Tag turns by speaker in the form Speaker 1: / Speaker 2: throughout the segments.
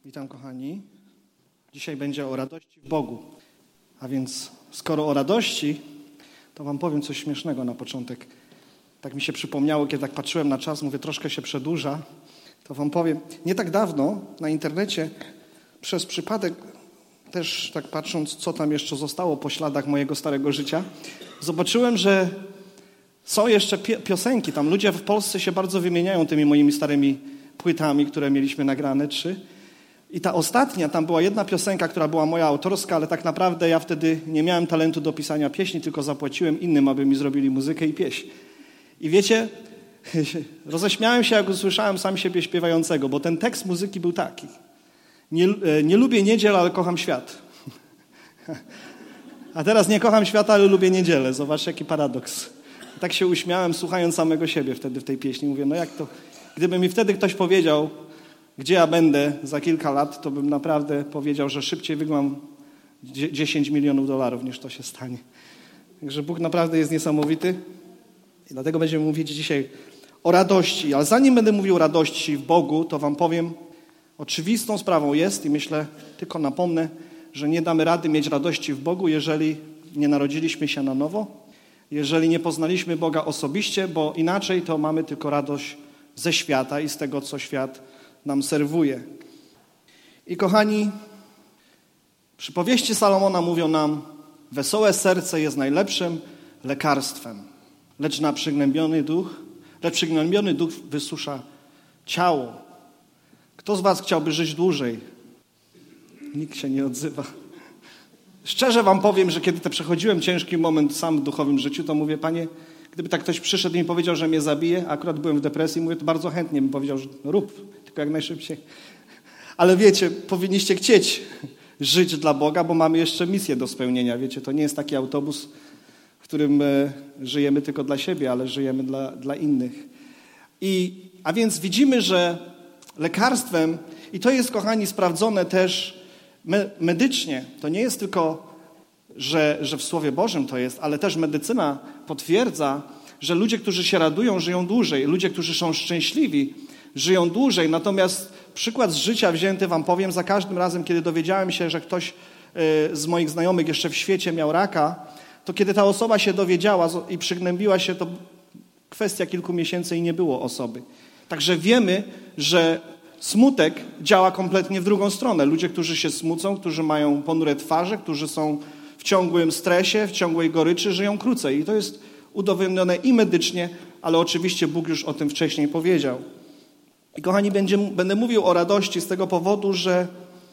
Speaker 1: Witam, kochani. Dzisiaj będzie o radości w Bogu. A więc skoro o radości, to wam powiem coś śmiesznego na początek. Tak mi się przypomniało, kiedy tak patrzyłem na czas, mówię, troszkę się przedłuża, to wam powiem. Nie tak dawno na internecie przez przypadek, też tak patrząc, co tam jeszcze zostało po śladach mojego starego życia, zobaczyłem, że są jeszcze piosenki. Tam ludzie w Polsce się bardzo wymieniają tymi moimi starymi płytami, które mieliśmy nagrane, 3. I ta ostatnia, tam była jedna piosenka, która była moja autorska, ale tak naprawdę ja wtedy nie miałem talentu do pisania pieśni, tylko zapłaciłem innym, aby mi zrobili muzykę i pieśń. I wiecie, roześmiałem się, jak usłyszałem sam siebie śpiewającego, bo ten tekst muzyki był taki. Nie lubię niedziel, ale kocham świat. A teraz nie kocham świata, ale lubię niedzielę. Zobaczcie, jaki paradoks. Tak się uśmiałem, słuchając samego siebie wtedy w tej pieśni. Mówię, no jak to... Gdyby mi wtedy ktoś powiedział, gdzie ja będę za kilka lat, to bym naprawdę powiedział, że szybciej wygram $10 milionów, niż to się stanie. Także Bóg naprawdę jest niesamowity i dlatego będziemy mówić dzisiaj o radości. Ale zanim będę mówił o radości w Bogu, to wam powiem, oczywistą sprawą jest i myślę, tylko napomnę, że nie damy rady mieć radości w Bogu, jeżeli nie narodziliśmy się na nowo, jeżeli nie poznaliśmy Boga osobiście, bo inaczej to mamy tylko radość ze świata i z tego, co świat nam serwuje. I kochani, przypowieści Salomona mówią nam, wesołe serce jest najlepszym lekarstwem, lecz przygnębiony duch wysusza ciało. Kto z was chciałby żyć dłużej? Nikt się nie odzywa. Szczerze wam powiem, że kiedy to przechodziłem ciężki moment sam w duchowym życiu, to mówię, Panie, gdyby tak ktoś przyszedł i mi powiedział, że mnie zabije, akurat byłem w depresji, mówię, to bardzo chętnie bym powiedział, że rób, tylko jak najszybciej. Ale wiecie, powinniście chcieć żyć dla Boga, bo mamy jeszcze misję do spełnienia. Wiecie, to nie jest taki autobus, w którym żyjemy tylko dla siebie, ale żyjemy dla innych. A więc widzimy, że lekarstwem, i to jest, kochani, sprawdzone też medycznie, to nie jest tylko, że w Słowie Bożym to jest, ale też medycyna potwierdza, że ludzie, którzy się radują, żyją dłużej. Ludzie, którzy są szczęśliwi, żyją dłużej. Natomiast przykład z życia wzięty wam powiem, za każdym razem, kiedy dowiedziałem się, że ktoś z moich znajomych jeszcze w świecie miał raka, to kiedy ta osoba się dowiedziała i przygnębiła się, to kwestia kilku miesięcy i nie było osoby. Także wiemy, że smutek działa kompletnie w drugą stronę. Ludzie, którzy się smucą, którzy mają ponure twarze, którzy są w ciągłym stresie, w ciągłej goryczy, żyją krócej. I to jest udowodnione i medycznie, ale oczywiście Bóg już o tym wcześniej powiedział. I kochani, będę mówił o radości z tego powodu, że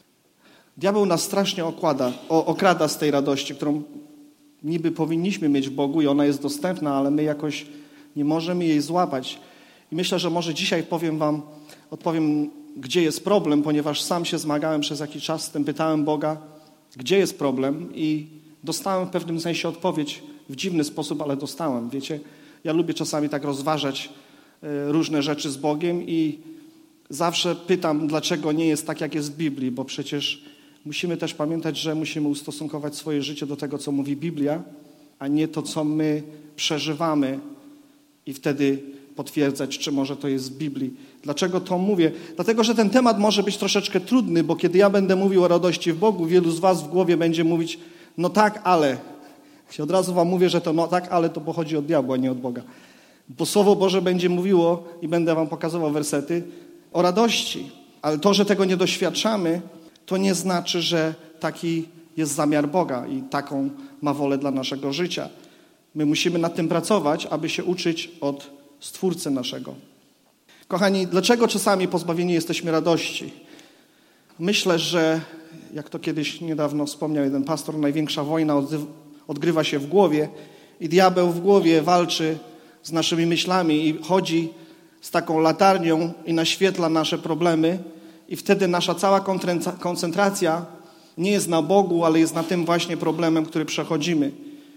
Speaker 1: diabeł nas strasznie okrada z tej radości, którą niby powinniśmy mieć w Bogu i ona jest dostępna, ale my jakoś nie możemy jej złapać. I myślę, że może dzisiaj odpowiem, gdzie jest problem, ponieważ sam się zmagałem przez jakiś czas z tym, pytałem Boga, gdzie jest problem i dostałem w pewnym sensie odpowiedź w dziwny sposób, ale dostałem. Wiecie, ja lubię czasami tak rozważać różne rzeczy z Bogiem i zawsze pytam, dlaczego nie jest tak, jak jest w Biblii, bo przecież musimy też pamiętać, że musimy ustosunkować swoje życie do tego, co mówi Biblia, a nie to, co my przeżywamy i wtedy potwierdzać, czy może to jest w Biblii. Dlaczego to mówię? Dlatego, że ten temat może być troszeczkę trudny, bo kiedy ja będę mówił o radości w Bogu, wielu z was w głowie będzie mówić, no tak, ale. Od razu wam mówię, że to no tak, ale to pochodzi od diabła, nie od Boga. Bo Słowo Boże będzie mówiło, i będę wam pokazywał wersety, o radości. Ale to, że tego nie doświadczamy, to nie znaczy, że taki jest zamiar Boga i taką ma wolę dla naszego życia. My musimy nad tym pracować, aby się uczyć od Stwórcy naszego. Kochani, dlaczego czasami pozbawieni jesteśmy radości? Myślę, że, jak to kiedyś niedawno wspomniał jeden pastor, największa wojna odgrywa się w głowie i diabeł w głowie walczy z naszymi myślami i chodzi z taką latarnią i naświetla nasze problemy i wtedy nasza cała koncentracja nie jest na Bogu, ale jest na tym właśnie problemem, który przechodzimy.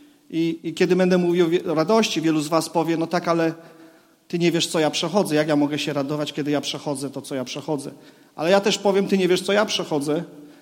Speaker 1: I kiedy będę mówił o radości, wielu z was powie, no tak, ale ty nie wiesz, co ja przechodzę. Jak ja mogę się radować, kiedy ja przechodzę to, co ja przechodzę? Ale ja też powiem, ty nie wiesz, co ja przechodzę,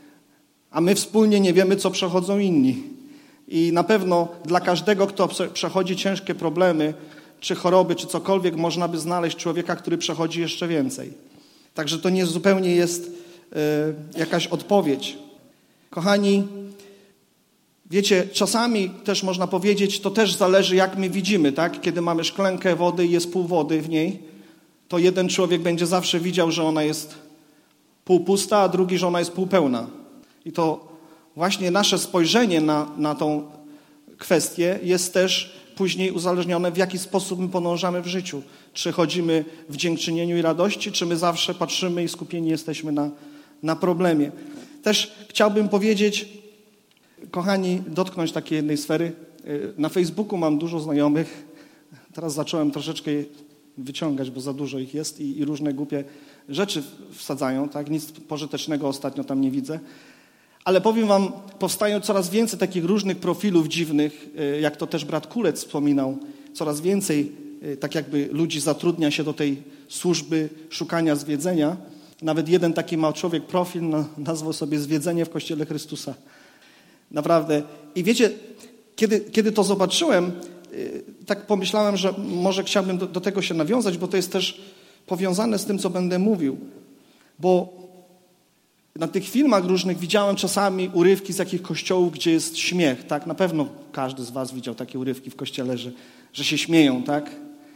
Speaker 1: a my wspólnie nie wiemy, co przechodzą inni. I na pewno dla każdego, kto przechodzi ciężkie problemy, czy choroby, czy cokolwiek, można by znaleźć człowieka, który przechodzi jeszcze więcej. Także to nie zupełnie jest jakaś odpowiedź. Kochani, wiecie, czasami też można powiedzieć, to też zależy jak my widzimy, tak? Kiedy mamy szklankę wody i jest pół wody w niej, to jeden człowiek będzie zawsze widział, że ona jest półpusta, a drugi, że ona jest półpełna. I to właśnie nasze spojrzenie na tą kwestię jest też później uzależnione, w jaki sposób my podążamy w życiu. Czy chodzimy w dziękczynieniu i radości, czy my zawsze patrzymy i skupieni jesteśmy na problemie. Też chciałbym powiedzieć, kochani, dotknąć takiej jednej sfery. Na Facebooku mam dużo znajomych. Teraz zacząłem troszeczkę wyciągać, bo za dużo ich jest i różne głupie rzeczy wsadzają. Tak? Nic pożytecznego ostatnio tam nie widzę. Ale powiem wam, powstają coraz więcej takich różnych profilów dziwnych, jak to też brat Kulec wspominał. Coraz więcej tak jakby ludzi zatrudnia się do tej służby szukania zwiedzenia. Nawet jeden taki ma człowiek profil, nazwał sobie Zwiedzenie w Kościele Chrystusa. Naprawdę. I wiecie, kiedy to zobaczyłem, tak pomyślałem, że może chciałbym do tego się nawiązać, bo to jest też powiązane z tym, co będę mówił. Bo na tych filmach różnych widziałem czasami urywki z jakich kościołów, gdzie jest śmiech, tak? Na pewno każdy z was widział takie urywki w kościele, że się śmieją, tak?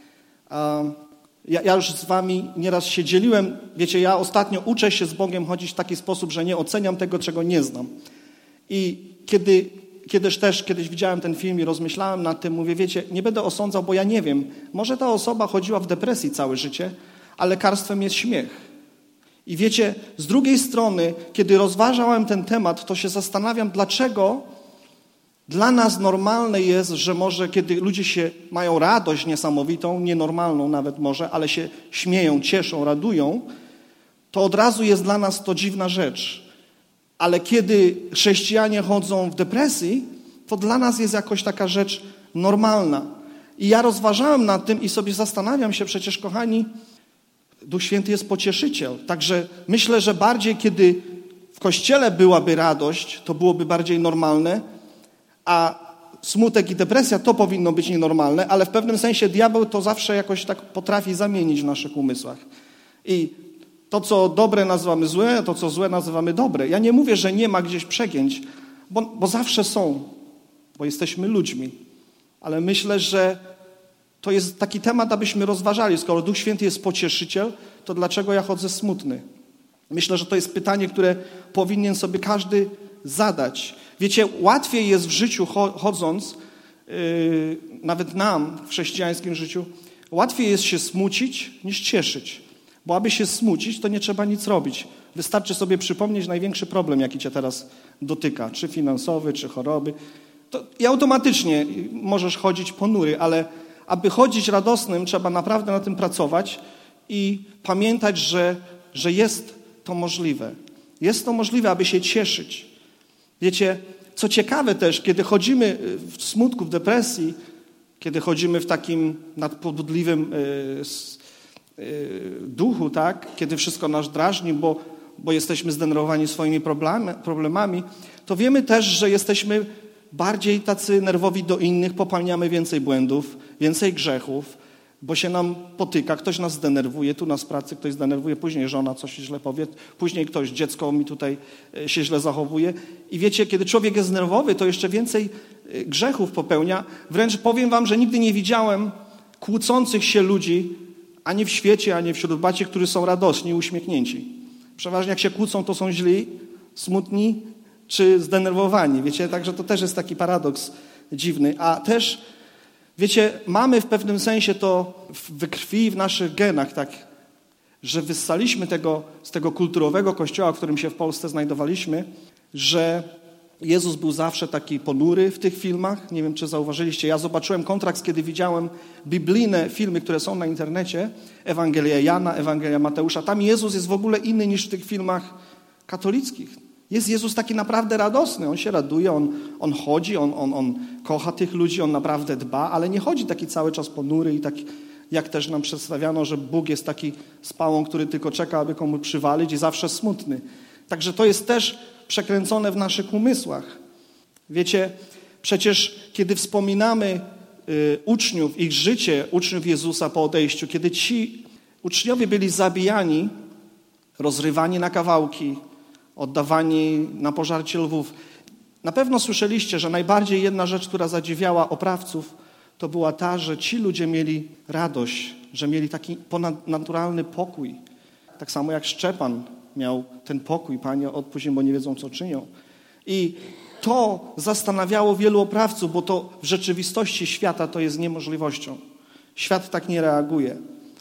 Speaker 1: Ja już z wami nieraz się dzieliłem. Wiecie, ja ostatnio uczę się z Bogiem chodzić w taki sposób, że nie oceniam tego, czego nie znam. I kiedyś widziałem ten film i rozmyślałem nad tym, mówię, wiecie, nie będę osądzał, bo ja nie wiem. Może ta osoba chodziła w depresji całe życie, a lekarstwem jest śmiech. I wiecie, z drugiej strony, kiedy rozważałem ten temat, to się zastanawiam, dlaczego dla nas normalne jest, że może kiedy ludzie mają radość niesamowitą, nienormalną nawet może, ale się śmieją, cieszą, radują, to od razu jest dla nas to dziwna rzecz. Ale kiedy chrześcijanie chodzą w depresji, to dla nas jest jakoś taka rzecz normalna. I ja rozważałem nad tym i sobie zastanawiam się, przecież kochani, Duch Święty jest pocieszyciel. Także myślę, że bardziej kiedy w Kościele byłaby radość, to byłoby bardziej normalne, a smutek i depresja to powinno być nienormalne, ale w pewnym sensie diabeł to zawsze jakoś tak potrafi zamienić w naszych umysłach. I to, co dobre nazywamy złe, a to, co złe nazywamy dobre. Ja nie mówię, że nie ma gdzieś przegięć, bo zawsze są, bo jesteśmy ludźmi. Ale myślę, że to jest taki temat, abyśmy rozważali. Skoro Duch Święty jest pocieszyciel, to dlaczego ja chodzę smutny? Myślę, że to jest pytanie, które powinien sobie każdy zadać. Wiecie, łatwiej jest w życiu chodząc, nawet nam w chrześcijańskim życiu, łatwiej jest się smucić niż cieszyć. Bo aby się smucić, to nie trzeba nic robić. Wystarczy sobie przypomnieć największy problem, jaki cię teraz dotyka, czy finansowy, czy choroby. I automatycznie możesz chodzić ponury, ale aby chodzić radosnym, trzeba naprawdę na tym pracować i pamiętać, że jest to możliwe. Jest to możliwe, aby się cieszyć. Wiecie, co ciekawe też, kiedy chodzimy w smutku, w depresji, kiedy chodzimy w takim nadpobudliwym duchu, tak? Kiedy wszystko nas drażni, bo jesteśmy zdenerwowani swoimi problemami, to wiemy też, że jesteśmy bardziej tacy nerwowi do innych, popełniamy więcej błędów, więcej grzechów, bo się nam potyka, ktoś nas zdenerwuje, tu nas w pracy ktoś zdenerwuje, później żona coś źle powie, później ktoś, dziecko mi tutaj się źle zachowuje. I wiecie, kiedy człowiek jest nerwowy, to jeszcze więcej grzechów popełnia. Wręcz powiem wam, że nigdy nie widziałem kłócących się ludzi, ani w świecie, ani wśród braci, którzy są radośni, uśmiechnięci. Przeważnie jak się kłócą, to są źli, smutni czy zdenerwowani. Wiecie, także to też jest taki paradoks dziwny. A też, wiecie, mamy w pewnym sensie to we krwi, w naszych genach, tak, że wyssaliśmy z tego kulturowego kościoła, w którym się w Polsce znajdowaliśmy, że Jezus był zawsze taki ponury w tych filmach. Nie wiem, czy zauważyliście. Ja zobaczyłem kontrakt, kiedy widziałem biblijne filmy, które są na internecie. Ewangelia Jana, Ewangelia Mateusza. Tam Jezus jest w ogóle inny niż w tych filmach katolickich. Jest Jezus taki naprawdę radosny. On się raduje, on chodzi, on kocha tych ludzi, on naprawdę dba, ale nie chodzi taki cały czas ponury i tak jak też nam przedstawiano, że Bóg jest taki spałą, który tylko czeka, aby komu przywalić i zawsze smutny. Także to jest też przekręcone w naszych umysłach. Wiecie, przecież kiedy wspominamy uczniów, ich życie, uczniów Jezusa po odejściu, kiedy ci uczniowie byli zabijani, rozrywani na kawałki, oddawani na pożarcie lwów. Na pewno słyszeliście, że najbardziej jedna rzecz, która zadziwiała oprawców, to była ta, że ci ludzie mieli radość, że mieli taki ponadnaturalny pokój. Tak samo jak Szczepan miał ten pokój. Panie, odpuść im, bo nie wiedzą, co czynią. I to zastanawiało wielu oprawców, bo to w rzeczywistości świata to jest niemożliwością. Świat tak nie reaguje.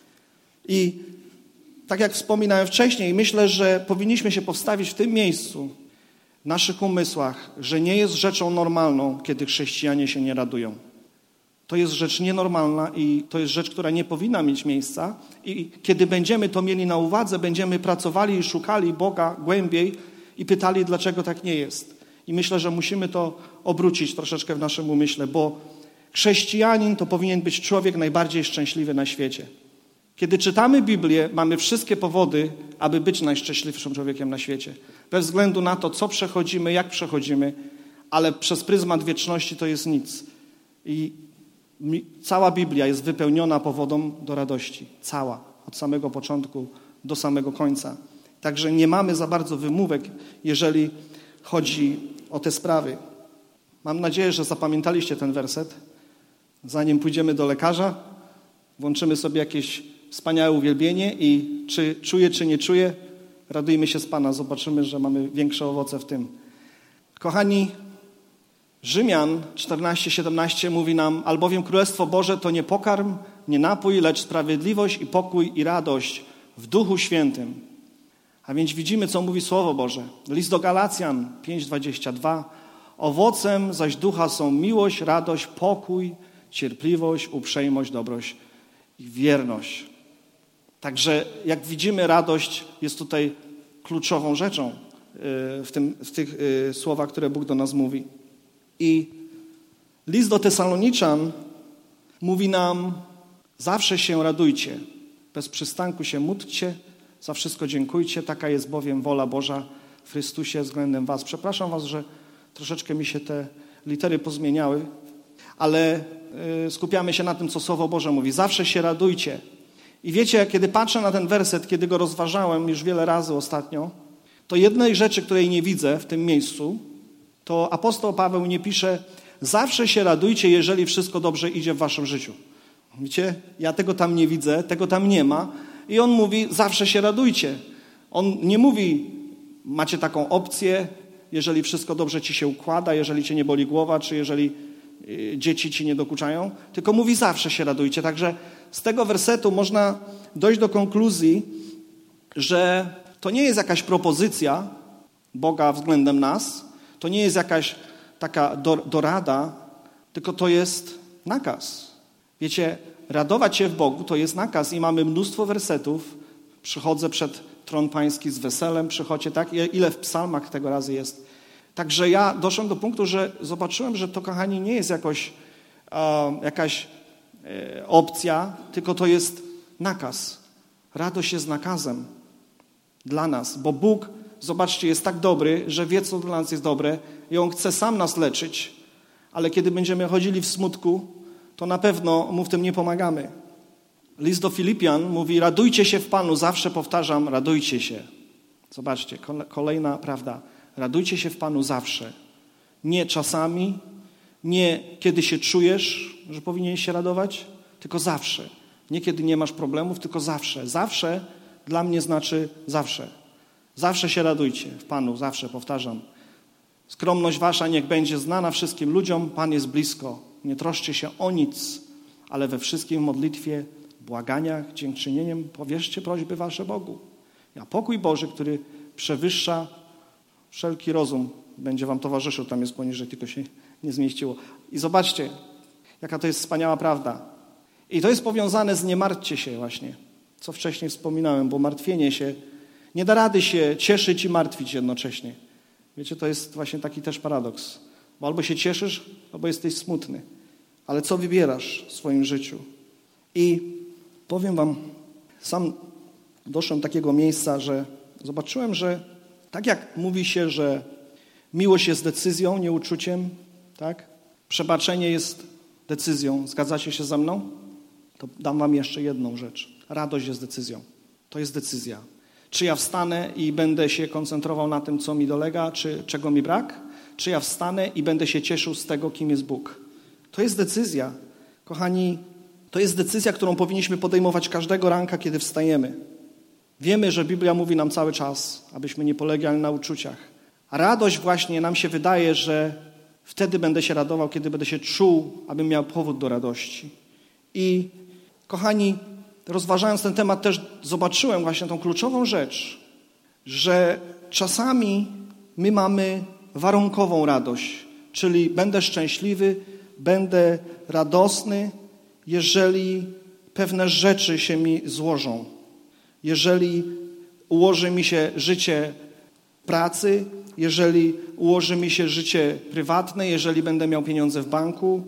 Speaker 1: I tak jak wspominałem wcześniej, myślę, że powinniśmy się postawić w tym miejscu, w naszych umysłach, że nie jest rzeczą normalną, kiedy chrześcijanie się nie radują. To jest rzecz nienormalna i to jest rzecz, która nie powinna mieć miejsca. I kiedy będziemy to mieli na uwadze, będziemy pracowali i szukali Boga głębiej i pytali, dlaczego tak nie jest. I myślę, że musimy to obrócić troszeczkę w naszym umyśle, bo chrześcijanin to powinien być człowiek najbardziej szczęśliwy na świecie. Kiedy czytamy Biblię, mamy wszystkie powody, aby być najszczęśliwszym człowiekiem na świecie. Bez względu na to, co przechodzimy, jak przechodzimy, ale przez pryzmat wieczności to jest nic. I cała Biblia jest wypełniona powodą do radości. Cała. Od samego początku do samego końca. Także nie mamy za bardzo wymówek, jeżeli chodzi o te sprawy. Mam nadzieję, że zapamiętaliście ten werset. Zanim pójdziemy do lekarza, włączymy sobie jakieś wspaniałe uwielbienie i czy czuję, czy nie czuję, radujmy się z Pana. Zobaczymy, że mamy większe owoce w tym. Kochani, Rzymian 14:17 mówi nam, albowiem Królestwo Boże to nie pokarm, nie napój, lecz sprawiedliwość i pokój i radość w Duchu Świętym. A więc widzimy, co mówi Słowo Boże. List do Galacjan 5:22. Owocem zaś ducha są miłość, radość, pokój, cierpliwość, uprzejmość, dobroć i wierność. Także jak widzimy, radość jest tutaj kluczową rzeczą w tych słowach, które Bóg do nas mówi. I list do Tesaloniczan mówi nam, zawsze się radujcie, bez przystanku się módlcie, za wszystko dziękujcie, taka jest bowiem wola Boża w Chrystusie względem was. Przepraszam was, że troszeczkę mi się te litery pozmieniały, ale skupiamy się na tym, co Słowo Boże mówi. Zawsze się radujcie. I wiecie, kiedy patrzę na ten werset, kiedy go rozważałem już wiele razy ostatnio, to jednej rzeczy, której nie widzę w tym miejscu, to apostoł Paweł nie pisze, zawsze się radujcie, jeżeli wszystko dobrze idzie w waszym życiu. Wiecie, ja tego tam nie widzę, tego tam nie ma. I on mówi, zawsze się radujcie. On nie mówi, macie taką opcję, jeżeli wszystko dobrze ci się układa, jeżeli cię nie boli głowa, czy jeżeli dzieci ci nie dokuczają, tylko mówi, zawsze się radujcie. Także z tego wersetu można dojść do konkluzji, że to nie jest jakaś propozycja Boga względem nas, to nie jest jakaś taka dorada, tylko to jest nakaz. Wiecie, radować się w Bogu to jest nakaz i mamy mnóstwo wersetów. Przychodzę przed tron pański z weselem, przychodźcie, tak? Ile w psalmach tego razy jest. Także ja doszedłem do punktu, że zobaczyłem, że to, kochani, nie jest jakaś opcja, tylko to jest nakaz. Radość jest nakazem dla nas, bo Bóg, zobaczcie, jest tak dobry, że wie, co dla nas jest dobre i On chce sam nas leczyć, ale kiedy będziemy chodzili w smutku, to na pewno Mu w tym nie pomagamy. List do Filipian mówi, radujcie się w Panu, zawsze powtarzam, radujcie się. Zobaczcie, kolejna prawda. Radujcie się w Panu zawsze. Nie czasami, nie kiedy się czujesz, że powinieneś się radować, tylko zawsze. Nie kiedy nie masz problemów, tylko zawsze. Zawsze dla mnie znaczy zawsze. Zawsze się radujcie w Panu, zawsze, powtarzam. Skromność wasza niech będzie znana wszystkim ludziom, Pan jest blisko. Nie troszczcie się o nic, ale we wszystkim modlitwie, błaganiach, dziękczynieniem powierzcie prośby wasze Bogu. A pokój Boży, który przewyższa wszelki rozum, będzie wam towarzyszył. Tam jest poniżej, tylko się nie zmieściło. I zobaczcie, jaka to jest wspaniała prawda. I to jest powiązane z nie martwcie się właśnie, co wcześniej wspominałem, bo martwienie się nie da rady się cieszyć i martwić jednocześnie. Wiecie, to jest właśnie taki też paradoks. Bo albo się cieszysz, albo jesteś smutny. Ale co wybierasz w swoim życiu? I powiem wam, sam doszedłem do takiego miejsca, że zobaczyłem, że tak jak mówi się, że miłość jest decyzją, nie uczuciem, tak? Przebaczenie jest decyzją. Zgadzacie się ze mną? To dam wam jeszcze jedną rzecz. Radość jest decyzją. To jest decyzja. Czy ja wstanę i będę się koncentrował na tym, co mi dolega, czy czego mi brak? Czy ja wstanę i będę się cieszył z tego, kim jest Bóg? To jest decyzja. Kochani, to jest decyzja, którą powinniśmy podejmować każdego ranka, kiedy wstajemy. Wiemy, że Biblia mówi nam cały czas, abyśmy nie polegali na uczuciach. A radość właśnie nam się wydaje, że wtedy będę się radował, kiedy będę się czuł, abym miał powód do radości. I kochani, rozważając ten temat też zobaczyłem właśnie tą kluczową rzecz, że czasami my mamy warunkową radość, czyli będę szczęśliwy, będę radosny, jeżeli pewne rzeczy się mi złożą. Jeżeli ułoży mi się życie pracy, jeżeli ułoży mi się życie prywatne, jeżeli będę miał pieniądze w banku,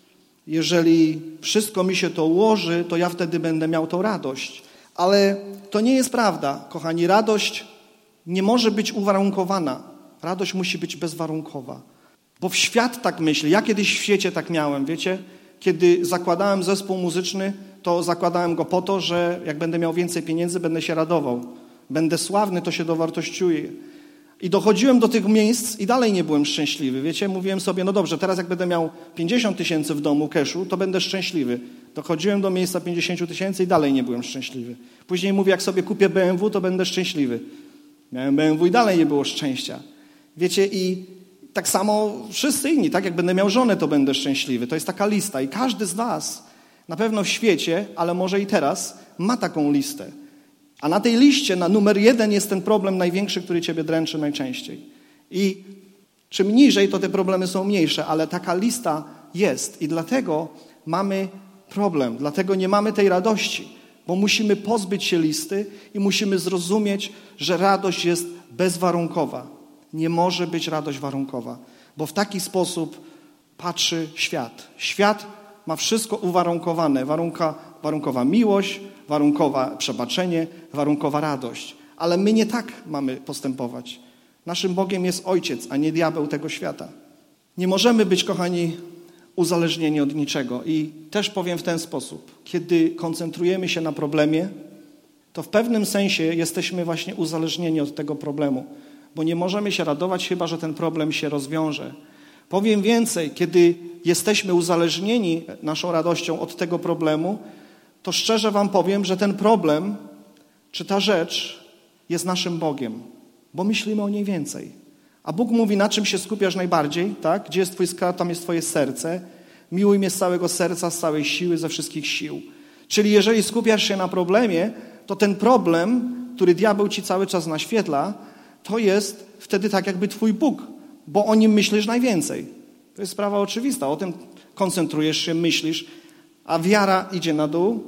Speaker 1: jeżeli wszystko mi się to ułoży, to ja wtedy będę miał tą radość. Ale to nie jest prawda, kochani. Radość nie może być uwarunkowana. Radość musi być bezwarunkowa. Bo świat tak myśli. Ja kiedyś w świecie tak miałem, wiecie? Kiedy zakładałem zespół muzyczny, to zakładałem go po to, że jak będę miał więcej pieniędzy, będę się radował. Będę sławny, to się dowartościuje. I dochodziłem do tych miejsc i dalej nie byłem szczęśliwy. Wiecie, mówiłem sobie, no dobrze, teraz jak będę miał 50 000 w domu cashu, to będę szczęśliwy. Dochodziłem do miejsca 50 000 i dalej nie byłem szczęśliwy. Później mówię, jak sobie kupię BMW, to będę szczęśliwy. Miałem BMW i dalej nie było szczęścia. Wiecie, i tak samo wszyscy inni, tak? Jak będę miał żonę, to będę szczęśliwy. To jest taka lista i każdy z was na pewno w świecie, ale może i teraz, ma taką listę. A na tej liście, na numer 1 jest ten problem największy, który ciebie dręczy najczęściej. I czym niżej, to te problemy są mniejsze, ale taka lista jest. I dlatego mamy problem, dlatego nie mamy tej radości, bo musimy pozbyć się listy i musimy zrozumieć, że radość jest bezwarunkowa. Nie może być radość warunkowa, bo w taki sposób patrzy świat. Świat ma wszystko uwarunkowane. Warunkowa miłość, warunkowa przebaczenie, warunkowa radość. Ale my nie tak mamy postępować. Naszym Bogiem jest Ojciec, a nie diabeł tego świata. Nie możemy być, kochani, uzależnieni od niczego. I też powiem w ten sposób. Kiedy koncentrujemy się na problemie, to w pewnym sensie jesteśmy właśnie uzależnieni od tego problemu. Bo nie możemy się radować, chyba że ten problem się rozwiąże. Powiem więcej, kiedy jesteśmy uzależnieni naszą radością od tego problemu, to szczerze wam powiem, że ten problem, czy ta rzecz jest naszym Bogiem, bo myślimy o niej więcej. A Bóg mówi, na czym się skupiasz najbardziej, tak? Gdzie jest twój skarb, tam jest twoje serce. Miłuj mnie z całego serca, z całej siły, ze wszystkich sił. Czyli jeżeli skupiasz się na problemie, to ten problem, który diabeł ci cały czas naświetla, to jest wtedy tak jakby twój Bóg, bo o nim myślisz najwięcej. To jest sprawa oczywista. O tym koncentrujesz się, myślisz, a wiara idzie na dół,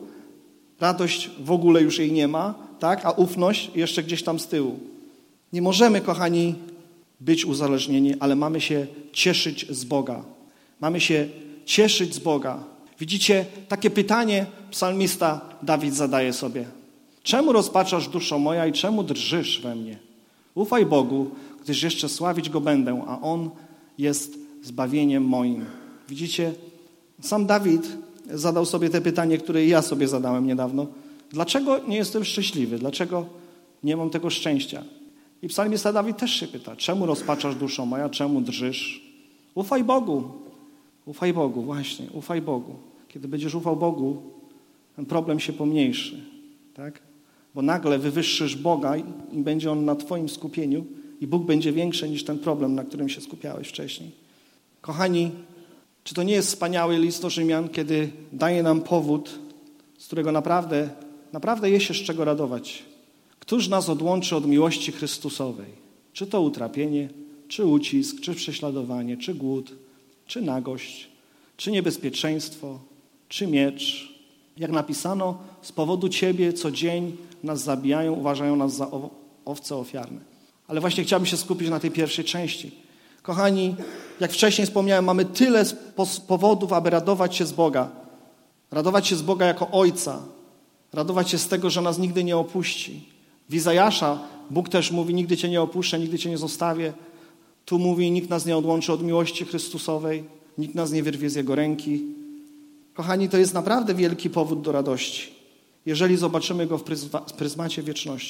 Speaker 1: radość w ogóle już jej nie ma, tak? A ufność jeszcze gdzieś tam z tyłu. Nie możemy, kochani, być uzależnieni, ale mamy się cieszyć z Boga. Mamy się cieszyć z Boga. Widzicie, takie pytanie psalmista Dawid zadaje sobie. Czemu rozpaczasz, duszo moja, i czemu drżysz we mnie? Ufaj Bogu, gdyż jeszcze sławić Go będę, a On jest zbawieniem moim. Widzicie, sam Dawid zadał sobie te pytanie, które ja sobie zadałem niedawno. Dlaczego nie jestem szczęśliwy? Dlaczego nie mam tego szczęścia? I psalmista Dawid też się pyta, czemu rozpaczasz, duszo moja, czemu drżysz? Ufaj Bogu. Ufaj Bogu, właśnie, ufaj Bogu. Kiedy będziesz ufał Bogu, ten problem się pomniejszy, tak? Bo nagle wywyższysz Boga i będzie On na twoim skupieniu i Bóg będzie większy niż ten problem, na którym się skupiałeś wcześniej. Kochani, czy to nie jest wspaniały list do Rzymian, kiedy daje nam powód, z którego naprawdę jest się z czego radować? Któż nas odłączy od miłości Chrystusowej? Czy to utrapienie, czy ucisk, czy prześladowanie, czy głód, czy nagość, czy niebezpieczeństwo, czy miecz? Jak napisano, z powodu Ciebie co dzień nas zabijają, uważają nas za owce ofiarne. Ale właśnie chciałbym się skupić na tej pierwszej części. Kochani, jak wcześniej wspomniałem, mamy tyle powodów, aby radować się z Boga. Radować się z Boga jako Ojca. Radować się z tego, że nas nigdy nie opuści. W Izajasza Bóg też mówi, nigdy Cię nie opuszczę, nigdy Cię nie zostawię. Tu mówi, nikt nas nie odłączy od miłości Chrystusowej, nikt nas nie wyrwie z Jego ręki. Kochani, to jest naprawdę wielki powód do radości, jeżeli zobaczymy go w pryzmacie wieczności.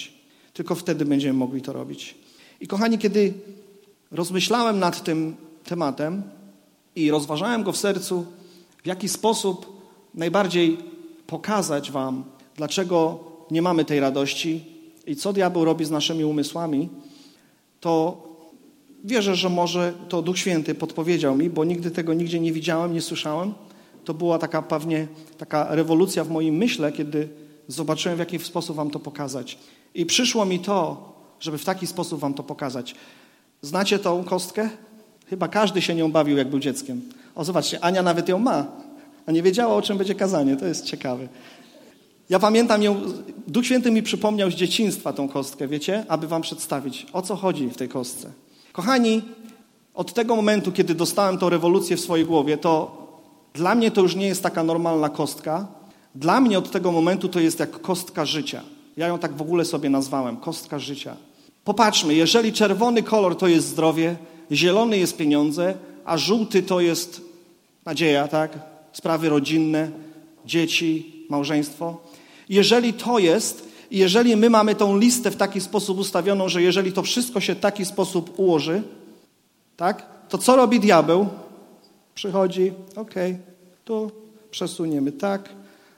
Speaker 1: Tylko wtedy będziemy mogli to robić. I kochani, kiedy rozmyślałem nad tym tematem i rozważałem go w sercu, w jaki sposób najbardziej pokazać wam, dlaczego nie mamy tej radości i co diabeł robi z naszymi umysłami, to wierzę, że może to Duch Święty podpowiedział mi, bo nigdy tego nigdzie nie widziałem, nie słyszałem. To była pewnie taka rewolucja w moim myśle, kiedy zobaczyłem, w jaki sposób wam to pokazać. I przyszło mi to, żeby w taki sposób wam to pokazać. Znacie tą kostkę? Chyba każdy się nią bawił, jak był dzieckiem. O, zobaczcie, Ania nawet ją ma, a nie wiedziała, o czym będzie kazanie. To jest ciekawe. Ja pamiętam ją, Duch Święty mi przypomniał z dzieciństwa tą kostkę, wiecie, aby wam przedstawić, o co chodzi w tej kostce. Kochani, od tego momentu, kiedy dostałem tą rewolucję w swojej głowie, to dla mnie to już nie jest taka normalna kostka. Dla mnie od tego momentu to jest jak kostka życia. Ja ją tak w ogóle sobie nazwałem, kostka życia. Popatrzmy, jeżeli czerwony kolor to jest zdrowie, zielony jest pieniądze, a żółty to jest nadzieja, tak? Sprawy rodzinne, dzieci, małżeństwo. Jeżeli to jest, jeżeli my mamy tą listę w taki sposób ustawioną, że jeżeli to wszystko się w taki sposób ułoży, tak? To co robi diabeł? Przychodzi, tu przesuniemy tak,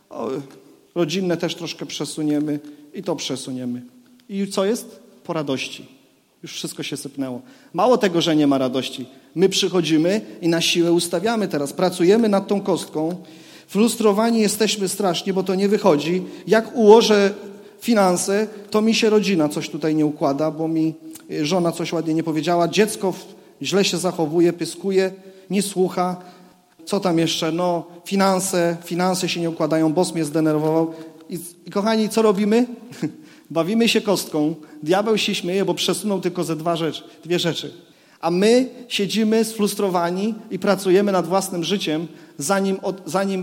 Speaker 1: rodzinne też troszkę przesuniemy i to przesuniemy. I co jest? Po radości. Już wszystko się sypnęło. Mało tego, że nie ma radości. My przychodzimy i na siłę ustawiamy teraz. Pracujemy nad tą kostką. Frustrowani jesteśmy strasznie, bo to nie wychodzi. Jak ułożę finanse, to mi się rodzina coś tutaj nie układa, bo mi żona coś ładnie nie powiedziała. Dziecko źle się zachowuje, pyskuje, nie słucha. Co tam jeszcze? No, finanse się nie układają, boss mnie zdenerwował. I kochani, co robimy? Bawimy się kostką. Diabeł się śmieje, bo przesunął tylko ze dwie rzeczy. A my siedzimy sfrustrowani i pracujemy nad własnym życiem, zanim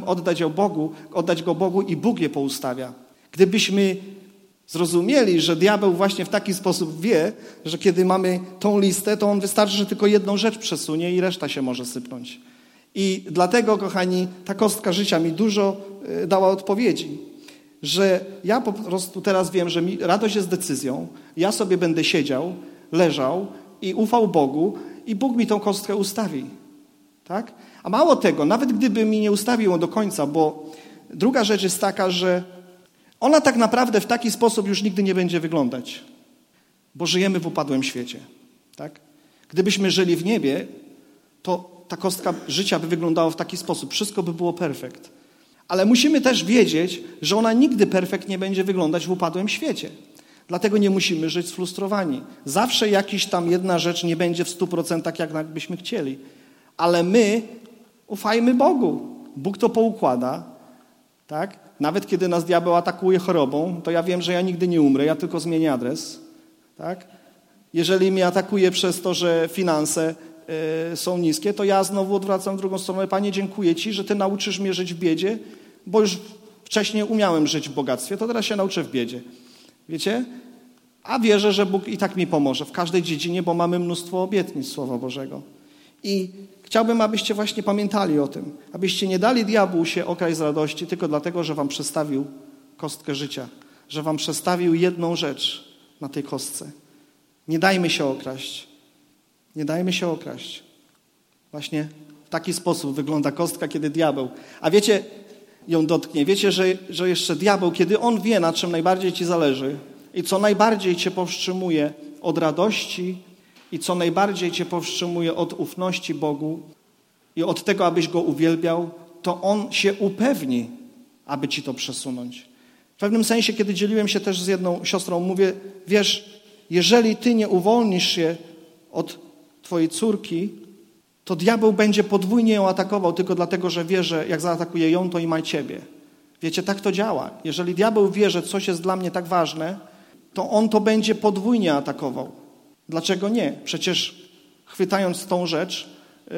Speaker 1: oddać go Bogu i Bóg je poustawia. Gdybyśmy zrozumieli, że diabeł właśnie w taki sposób wie, że kiedy mamy tą listę, to on wystarczy, że tylko jedną rzecz przesunie i reszta się może sypnąć. I dlatego, kochani, ta kostka życia mi dużo dała odpowiedzi. Że ja po prostu teraz wiem, że radość jest decyzją. Ja sobie będę siedział, leżał i ufał Bogu i Bóg mi tą kostkę ustawi. Tak? A mało tego, nawet gdyby mi nie ustawił ją do końca, bo druga rzecz jest taka, że ona tak naprawdę w taki sposób już nigdy nie będzie wyglądać. Bo żyjemy w upadłym świecie. Tak? Gdybyśmy żyli w niebie, to ta kostka życia by wyglądała w taki sposób. Wszystko by było perfekt. Ale musimy też wiedzieć, że ona nigdy perfekt nie będzie wyglądać w upadłym świecie. Dlatego nie musimy żyć sfrustrowani. Zawsze jakiś tam jedna rzecz nie będzie w 100% jak byśmy chcieli. Ale my ufajmy Bogu. Bóg to poukłada. Tak? Nawet kiedy nas diabeł atakuje chorobą, to ja wiem, że ja nigdy nie umrę, ja tylko zmienię adres. Tak? Jeżeli mnie atakuje przez to, że finanse są niskie, to ja znowu odwracam w drugą stronę. Panie, dziękuję Ci, że Ty nauczysz mnie żyć w biedzie, bo już wcześniej umiałem żyć w bogactwie, to teraz się nauczę w biedzie. Wiecie? A wierzę, że Bóg i tak mi pomoże w każdej dziedzinie, bo mamy mnóstwo obietnic Słowa Bożego. I chciałbym, abyście właśnie pamiętali o tym. Abyście nie dali diabłu się okraść z radości tylko dlatego, że wam przestawił kostkę życia. Że wam przestawił jedną rzecz na tej kostce. Nie dajmy się okraść. Nie dajmy się okraść. Właśnie w taki sposób wygląda kostka, kiedy diabeł. A wiecie, ją dotknie. Wiecie, że jeszcze diabeł, kiedy on wie, na czym najbardziej ci zależy i co najbardziej cię powstrzymuje od radości i co najbardziej cię powstrzymuje od ufności Bogu i od tego, abyś Go uwielbiał, to on się upewni, aby ci to przesunąć. W pewnym sensie, kiedy dzieliłem się też z jedną siostrą, mówię, wiesz, jeżeli ty nie uwolnisz się od twojej córki, to diabeł będzie podwójnie ją atakował tylko dlatego, że wie, że jak zaatakuje ją, to i ma ciebie. Wiecie, tak to działa. Jeżeli diabeł wie, że coś jest dla mnie tak ważne, to on to będzie podwójnie atakował. Dlaczego nie? Przecież chwytając tą rzecz,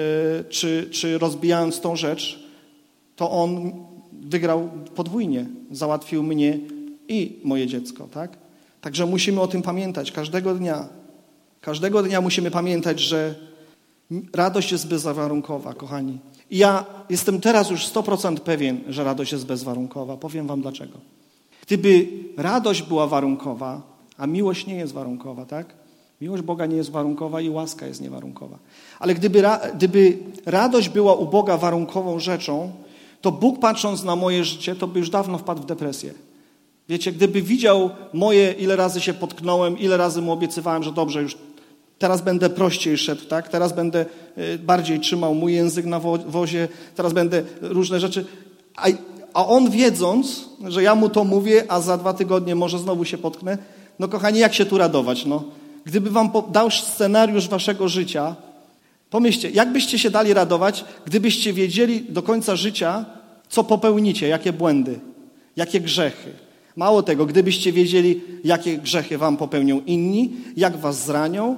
Speaker 1: czy rozbijając tą rzecz, to on wygrał podwójnie. Załatwił mnie i moje dziecko, tak? Także musimy o tym pamiętać każdego dnia. Każdego dnia musimy pamiętać, że radość jest bezwarunkowa, kochani. I ja jestem teraz już 100% pewien, że radość jest bezwarunkowa. Powiem wam dlaczego. Gdyby radość była warunkowa, A miłość nie jest warunkowa, tak? Miłość Boga nie jest warunkowa i łaska jest niewarunkowa. Ale gdyby radość była u Boga warunkową rzeczą, to Bóg, patrząc na moje życie, to by już dawno wpadł w depresję. Wiecie, gdyby widział ile razy się potknąłem, ile razy mu obiecywałem, że dobrze, już teraz będę prościej szedł, tak? Teraz będę bardziej trzymał mój język na wozie, teraz będę różne rzeczy. A on, wiedząc, że ja mu to mówię, a za 2 tygodnie może znowu się potknę, no kochani, jak się tu radować, no? Gdyby wam dał scenariusz waszego życia, pomyślcie, jak byście się dali radować, gdybyście wiedzieli do końca życia, co popełnicie, jakie błędy, jakie grzechy. Mało tego, gdybyście wiedzieli, jakie grzechy wam popełnią inni, jak was zranią,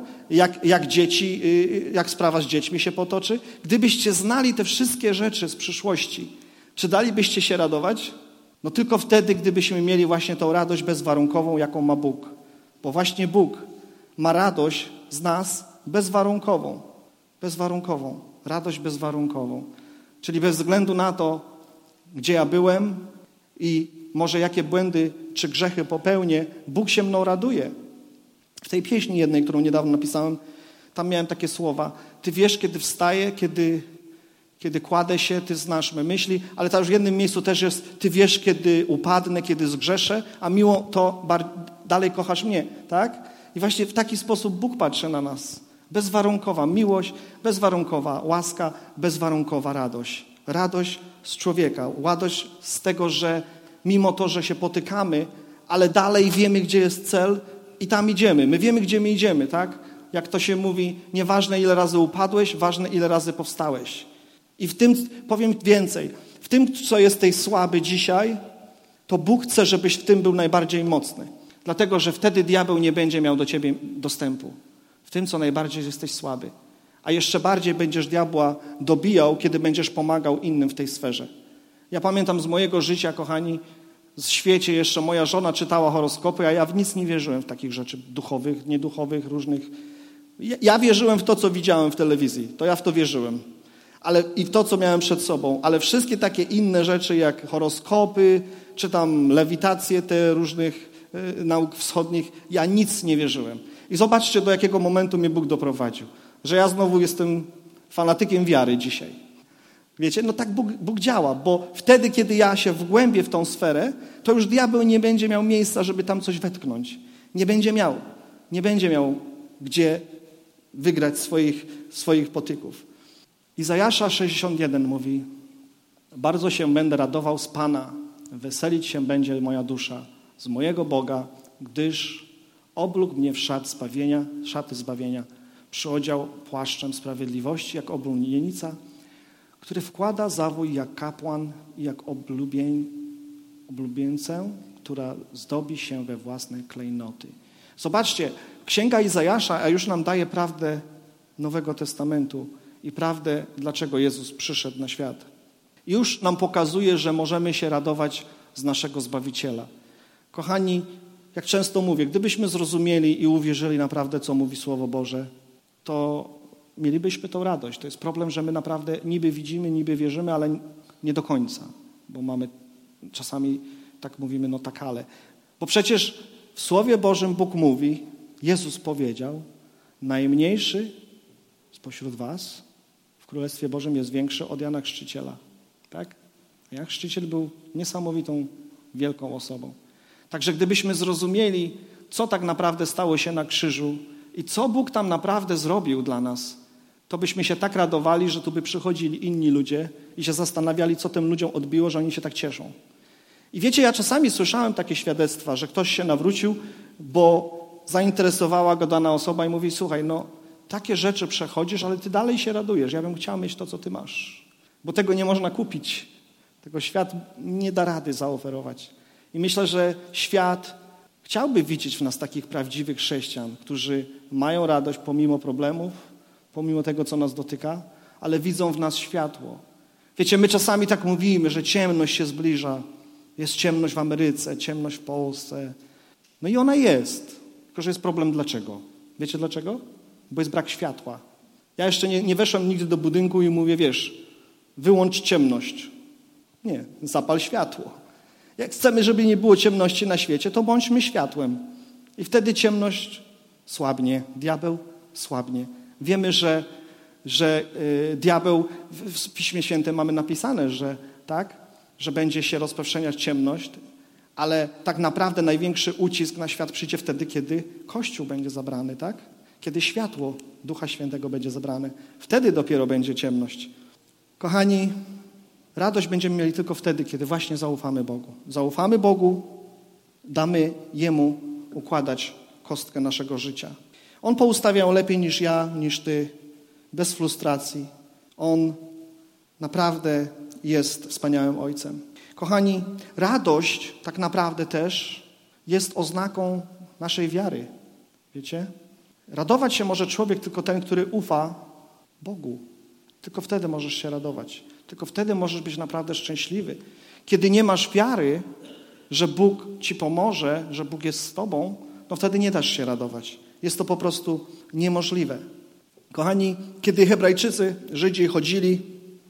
Speaker 1: jak sprawa z dziećmi się potoczy. Gdybyście znali te wszystkie rzeczy z przyszłości, czy dalibyście się radować? No tylko wtedy, gdybyśmy mieli właśnie tą radość bezwarunkową, jaką ma Bóg. Bo właśnie Bóg ma radość z nas bezwarunkową. Bezwarunkową. Radość bezwarunkową. Czyli bez względu na to, gdzie ja byłem i może jakie błędy czy grzechy popełnię, Bóg się mną raduje. W tej pieśni jednej, którą niedawno napisałem, tam miałem takie słowa. Ty wiesz, kiedy wstaję, kiedy kładę się, Ty znasz me myśli, ale tam już w jednym miejscu też jest, Ty wiesz, kiedy upadnę, kiedy zgrzeszę, a mimo to dalej kochasz mnie, tak? I właśnie w taki sposób Bóg patrzy na nas. Bezwarunkowa miłość, bezwarunkowa łaska, bezwarunkowa radość. Radość z człowieka, radość z tego, że mimo to, że się potykamy, ale dalej wiemy, gdzie jest cel i tam idziemy. My wiemy, gdzie my idziemy, tak? Jak to się mówi, nieważne ile razy upadłeś, ważne ile razy powstałeś. I w tym, powiem więcej, w tym, co jesteś słaby dzisiaj, to Bóg chce, żebyś w tym był najbardziej mocny. Dlatego, że wtedy diabeł nie będzie miał do ciebie dostępu. W tym, co najbardziej jesteś słaby. A jeszcze bardziej będziesz diabła dobijał, kiedy będziesz pomagał innym w tej sferze. Ja pamiętam z mojego życia, kochani, w świecie jeszcze moja żona czytała horoskopy, a ja w nic nie wierzyłem w takich rzeczy duchowych, nieduchowych, różnych. Ja wierzyłem w to, co widziałem w telewizji. To ja w to wierzyłem. I w to, co miałem przed sobą. Ale wszystkie takie inne rzeczy, jak horoskopy, czy tam lewitacje te różnych nauk wschodnich, ja nic nie wierzyłem. I zobaczcie, do jakiego momentu mnie Bóg doprowadził. Że ja znowu jestem fanatykiem wiary dzisiaj. Wiecie, no tak Bóg działa, bo wtedy, kiedy ja się wgłębię w tą sferę, to już diabeł nie będzie miał miejsca, żeby tam coś wetknąć. Nie będzie miał. Nie będzie miał gdzie wygrać swoich potyków. Izajasza 61 mówi: bardzo się będę radował z Pana, weselić się będzie moja dusza z mojego Boga, gdyż oblógł mnie w szaty zbawienia, przyodział płaszczem sprawiedliwości, jak oblubienica, który wkłada zawój jak kapłan i jak oblubieńcę, która zdobi się we własne klejnoty. Zobaczcie, Księga Izajasza, a już nam daje prawdę Nowego Testamentu i prawdę, dlaczego Jezus przyszedł na świat. I już nam pokazuje, że możemy się radować z naszego Zbawiciela. Kochani, jak często mówię, gdybyśmy zrozumieli i uwierzyli naprawdę, co mówi Słowo Boże, to mielibyśmy tą radość. To jest problem, że my naprawdę niby widzimy, niby wierzymy, ale nie do końca. Bo mamy czasami, tak mówimy, no tak ale. Bo przecież w Słowie Bożym Bóg mówi, Jezus powiedział, najmniejszy spośród was w Królestwie Bożym jest większy od Jana Chrzciciela. Tak? A Jan Chrzciciel był niesamowitą, wielką osobą. Także gdybyśmy zrozumieli, co tak naprawdę stało się na krzyżu i co Bóg tam naprawdę zrobił dla nas, to byśmy się tak radowali, że tu by przychodzili inni ludzie i się zastanawiali, co tym ludziom odbiło, że oni się tak cieszą. I wiecie, ja czasami słyszałem takie świadectwa, że ktoś się nawrócił, bo zainteresowała go dana osoba i mówi, słuchaj, no takie rzeczy przechodzisz, ale ty dalej się radujesz. Ja bym chciał mieć to, co ty masz. Bo tego nie można kupić. Tego świat nie da rady zaoferować. I myślę, że świat chciałby widzieć w nas takich prawdziwych chrześcijan, którzy mają radość pomimo problemów, pomimo tego, co nas dotyka, ale widzą w nas światło. Wiecie, my czasami tak mówimy, że ciemność się zbliża. Jest ciemność w Ameryce, ciemność w Polsce. No i ona jest. Tylko, że jest problem dlaczego. Wiecie dlaczego? Bo jest brak światła. Ja jeszcze nie weszłem nigdy do budynku i mówię, wiesz, wyłącz ciemność. Nie, zapal światło. Jak chcemy, żeby nie było ciemności na świecie, to bądźmy światłem. I wtedy ciemność słabnie, diabeł słabnie. Wiemy, że diabeł, w Piśmie Świętym mamy napisane, że będzie się rozprzestrzeniać ciemność, ale tak naprawdę największy ucisk na świat przyjdzie wtedy, kiedy Kościół będzie zabrany, tak? Kiedy światło Ducha Świętego będzie zabrane. Wtedy dopiero będzie ciemność. Kochani, radość będziemy mieli tylko wtedy, kiedy właśnie zaufamy Bogu. Zaufamy Bogu, damy Jemu układać kostkę naszego życia. On poustawiał lepiej niż ja, niż ty, bez frustracji. On naprawdę jest wspaniałym Ojcem. Kochani, radość tak naprawdę też jest oznaką naszej wiary. Wiecie? Radować się może człowiek tylko ten, który ufa Bogu. Tylko wtedy możesz się radować. Tylko wtedy możesz być naprawdę szczęśliwy. Kiedy nie masz wiary, że Bóg ci pomoże, że Bóg jest z tobą, no wtedy nie dasz się radować. Jest to po prostu niemożliwe. Kochani, kiedy Hebrajczycy, Żydzi chodzili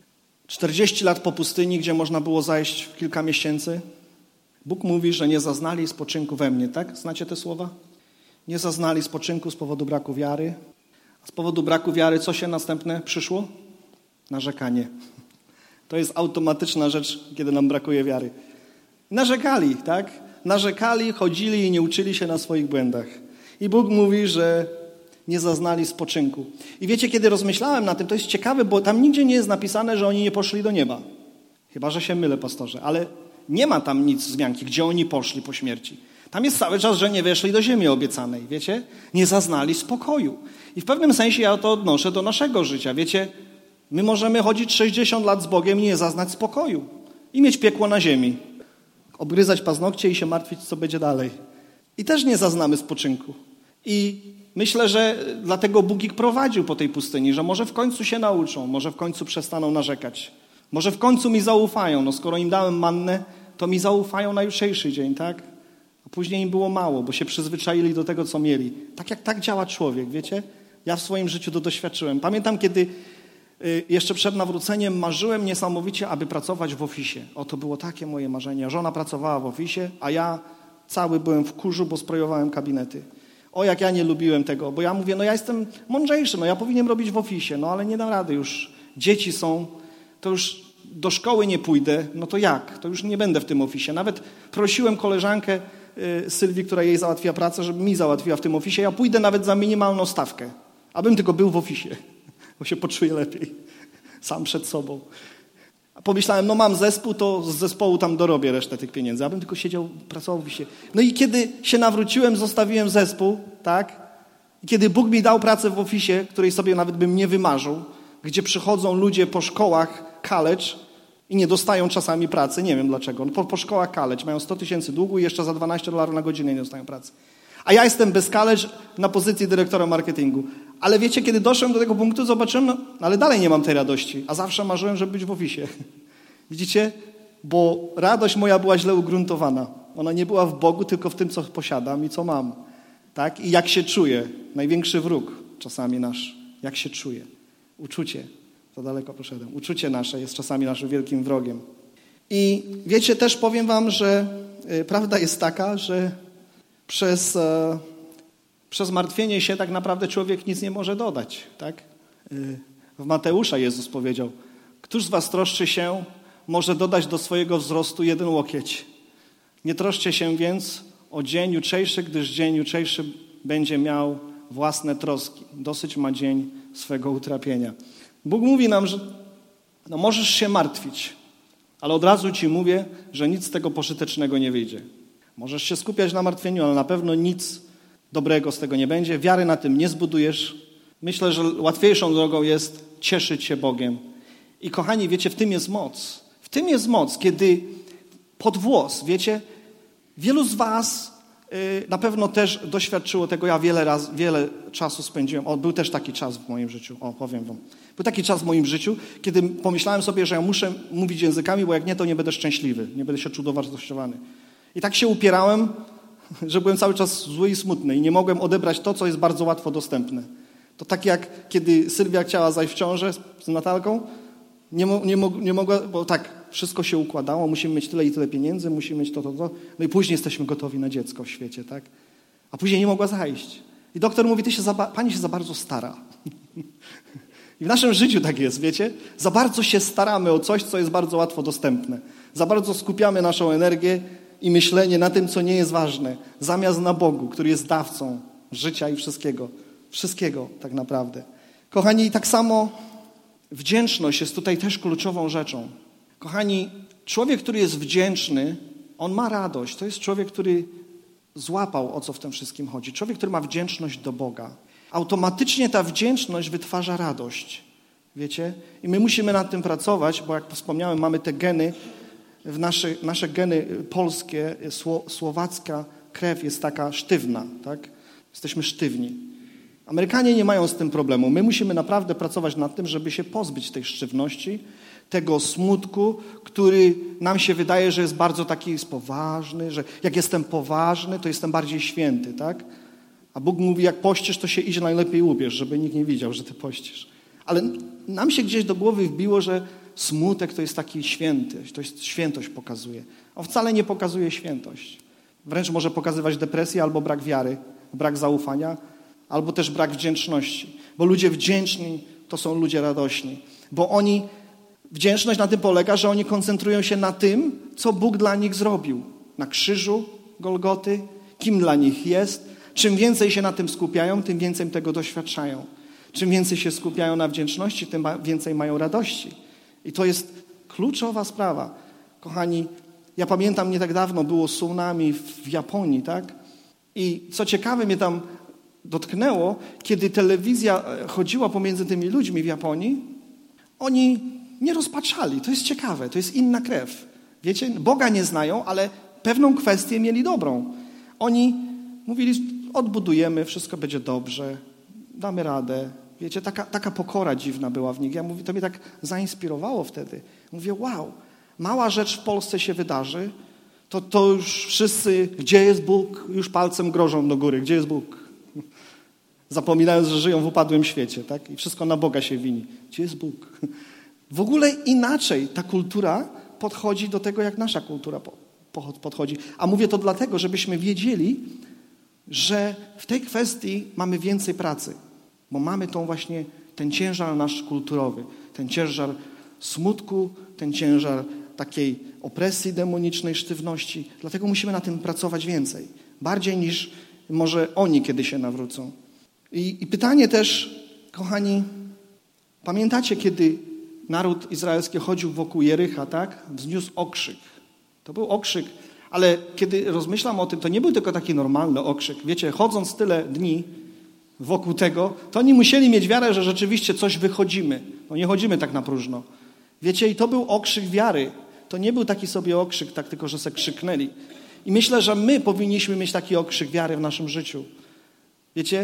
Speaker 1: 40 lat po pustyni, gdzie można było zajść w kilka miesięcy, Bóg mówi, że nie zaznali spoczynku we mnie, tak? Znacie te słowa? Nie zaznali spoczynku z powodu braku wiary. A z powodu braku wiary co się następne przyszło? Narzekanie. To jest automatyczna rzecz, kiedy nam brakuje wiary. Narzekali, tak? Narzekali, chodzili i nie uczyli się na swoich błędach. I Bóg mówi, że nie zaznali spoczynku. I wiecie, kiedy rozmyślałem na tym, to jest ciekawe, bo tam nigdzie nie jest napisane, że oni nie poszli do nieba. Chyba że się mylę, pastorze, ale nie ma tam nic wzmianki, gdzie oni poszli po śmierci. Tam jest cały czas, że nie weszli do ziemi obiecanej, wiecie? Nie zaznali spokoju. I w pewnym sensie ja to odnoszę do naszego życia, wiecie? My możemy chodzić 60 lat z Bogiem i nie zaznać spokoju. I mieć piekło na ziemi. Obgryzać paznokcie i się martwić, co będzie dalej. I też nie zaznamy spoczynku. I myślę, że dlatego Bóg ich prowadził po tej pustyni, że może w końcu się nauczą, może w końcu przestaną narzekać. Może w końcu mi zaufają. No skoro im dałem mannę, to mi zaufają na jutrzejszy dzień, tak? A później im było mało, bo się przyzwyczaili do tego, co mieli. Tak działa człowiek, wiecie? Ja w swoim życiu to doświadczyłem. Pamiętam, kiedy jeszcze przed nawróceniem marzyłem niesamowicie, aby pracować w ofisie. To było takie moje marzenie. Żona pracowała w ofisie, a ja cały byłem w kurzu, bo sprayowałem kabinety. Jak ja nie lubiłem tego, bo ja mówię, ja jestem mądrzejszy, ja powinienem robić w ofisie, ale nie dam rady już. Dzieci są, to już do szkoły nie pójdę, to jak? To już nie będę w tym ofisie. Nawet prosiłem koleżankę Sylwii, która jej załatwiła pracę, żeby mi załatwiła w tym ofisie. Ja pójdę nawet za minimalną stawkę, abym tylko był w ofisie, bo się poczuję lepiej, sam przed sobą. A pomyślałem, mam zespół, to z zespołu tam dorobię resztę tych pieniędzy, abym tylko siedział, pracował w ofisie. I kiedy się nawróciłem, zostawiłem zespół, tak? I kiedy Bóg mi dał pracę w ofisie, której sobie nawet bym nie wymarzył, gdzie przychodzą ludzie po szkołach college i nie dostają czasami pracy, nie wiem dlaczego. Po szkołach college mają 100 000 długu i jeszcze za $12 na godzinę nie dostają pracy. A ja jestem bez college na pozycji dyrektora marketingu. Ale wiecie, kiedy doszedłem do tego punktu, zobaczyłem, ale dalej nie mam tej radości. A zawsze marzyłem, żeby być w ofisie. Widzicie? Bo radość moja była źle ugruntowana. Ona nie była w Bogu, tylko w tym, co posiadam i co mam. Tak? I jak się czuję. Największy wróg czasami nasz. Jak się czuję. Uczucie. Za daleko poszedłem. Uczucie nasze jest czasami naszym wielkim wrogiem. I wiecie, też powiem wam, że prawda jest taka, że przez martwienie się tak naprawdę człowiek nic nie może dodać. Tak? W Mateusza Jezus powiedział, któż z was troszczy się, może dodać do swojego wzrostu 1 łokieć. Nie troszcie się więc o dzień jutrzejszy, gdyż dzień jutrzejszy będzie miał własne troski. Dosyć ma dzień swego utrapienia. Bóg mówi nam, że możesz się martwić, ale od razu ci mówię, że nic z tego pożytecznego nie wyjdzie. Możesz się skupiać na martwieniu, ale na pewno nic dobrego z tego nie będzie. Wiary na tym nie zbudujesz. Myślę, że łatwiejszą drogą jest cieszyć się Bogiem. I kochani, wiecie, w tym jest moc. W tym jest moc, kiedy pod włos, wiecie, wielu z was na pewno też doświadczyło tego. Ja wiele czasu spędziłem. Był też taki czas w moim życiu. Powiem wam. Był taki czas w moim życiu, kiedy pomyślałem sobie, że ja muszę mówić językami, bo jak nie, to nie będę szczęśliwy. Nie będę się czuł dowartościowany. I tak się upierałem, że byłem cały czas zły i smutny i nie mogłem odebrać to, co jest bardzo łatwo dostępne. To tak jak kiedy Sylwia chciała zajść w ciążę z Natalką, nie mogła, bo tak, wszystko się układało, musimy mieć tyle i tyle pieniędzy, musimy mieć to. No i później jesteśmy gotowi na dziecko w świecie, tak? A później nie mogła zajść. I doktor mówi, pani się za bardzo stara. I w naszym życiu tak jest, wiecie? Za bardzo się staramy o coś, co jest bardzo łatwo dostępne. Za bardzo skupiamy naszą energię i myślenie na tym, co nie jest ważne, zamiast na Bogu, który jest dawcą życia i wszystkiego. Wszystkiego tak naprawdę. Kochani, tak samo wdzięczność jest tutaj też kluczową rzeczą. Kochani, człowiek, który jest wdzięczny, on ma radość. To jest człowiek, który złapał, o co w tym wszystkim chodzi. Człowiek, który ma wdzięczność do Boga. Automatycznie ta wdzięczność wytwarza radość. Wiecie? I my musimy nad tym pracować, bo jak wspomniałem, mamy te geny, nasze geny polskie, słowacka krew jest taka sztywna, tak? Jesteśmy sztywni. Amerykanie nie mają z tym problemu. My musimy naprawdę pracować nad tym, żeby się pozbyć tej sztywności, tego smutku, który nam się wydaje, że jest bardzo taki poważny, że jak jestem poważny, to jestem bardziej święty, tak? A Bóg mówi, jak pościsz, to się idzie najlepiej ubierz, żeby nikt nie widział, że ty pościsz. Ale nam się gdzieś do głowy wbiło, że smutek to jest taki święty, to jest świętość pokazuje. On wcale nie pokazuje świętość. Wręcz może pokazywać depresję albo brak wiary, brak zaufania, albo też brak wdzięczności. Bo ludzie wdzięczni to są ludzie radośni. Bo wdzięczność na tym polega, że oni koncentrują się na tym, co Bóg dla nich zrobił. Na krzyżu Golgoty, kim dla nich jest. Czym więcej się na tym skupiają, tym więcej tego doświadczają. Czym więcej się skupiają na wdzięczności, tym więcej mają radości. I to jest kluczowa sprawa. Kochani, ja pamiętam nie tak dawno było tsunami w Japonii, tak? I co ciekawe mnie tam dotknęło, kiedy telewizja chodziła pomiędzy tymi ludźmi w Japonii, oni nie rozpaczali. To jest ciekawe, to jest inna krew. Wiecie, Boga nie znają, ale pewną kwestię mieli dobrą. Oni mówili, odbudujemy, wszystko będzie dobrze, damy radę. Wiecie, taka pokora dziwna była w nich. Ja mówię, to mnie tak zainspirowało wtedy. Mówię, wow, mała rzecz w Polsce się wydarzy, to już wszyscy, gdzie jest Bóg, już palcem grożą do góry, gdzie jest Bóg? Zapominając, że żyją w upadłym świecie, tak? I wszystko na Boga się wini. Gdzie jest Bóg? W ogóle inaczej ta kultura podchodzi do tego, jak nasza kultura podchodzi. A mówię to dlatego, żebyśmy wiedzieli, że w tej kwestii mamy więcej pracy. Bo mamy ten ciężar nasz kulturowy, ten ciężar smutku, ten ciężar takiej opresji demonicznej, sztywności. Dlatego musimy na tym pracować więcej. Bardziej niż może oni, kiedy się nawrócą. I pytanie też, kochani, pamiętacie, kiedy naród izraelski chodził wokół Jericha, tak? Wzniósł okrzyk. To był okrzyk, ale kiedy rozmyślam o tym, to nie był tylko taki normalny okrzyk. Wiecie, chodząc tyle dni wokół tego, to oni musieli mieć wiarę, że rzeczywiście coś wychodzimy. No nie chodzimy tak na próżno. Wiecie, i to był okrzyk wiary. To nie był taki sobie okrzyk, tak tylko, że se krzyknęli. I myślę, że my powinniśmy mieć taki okrzyk wiary w naszym życiu. Wiecie,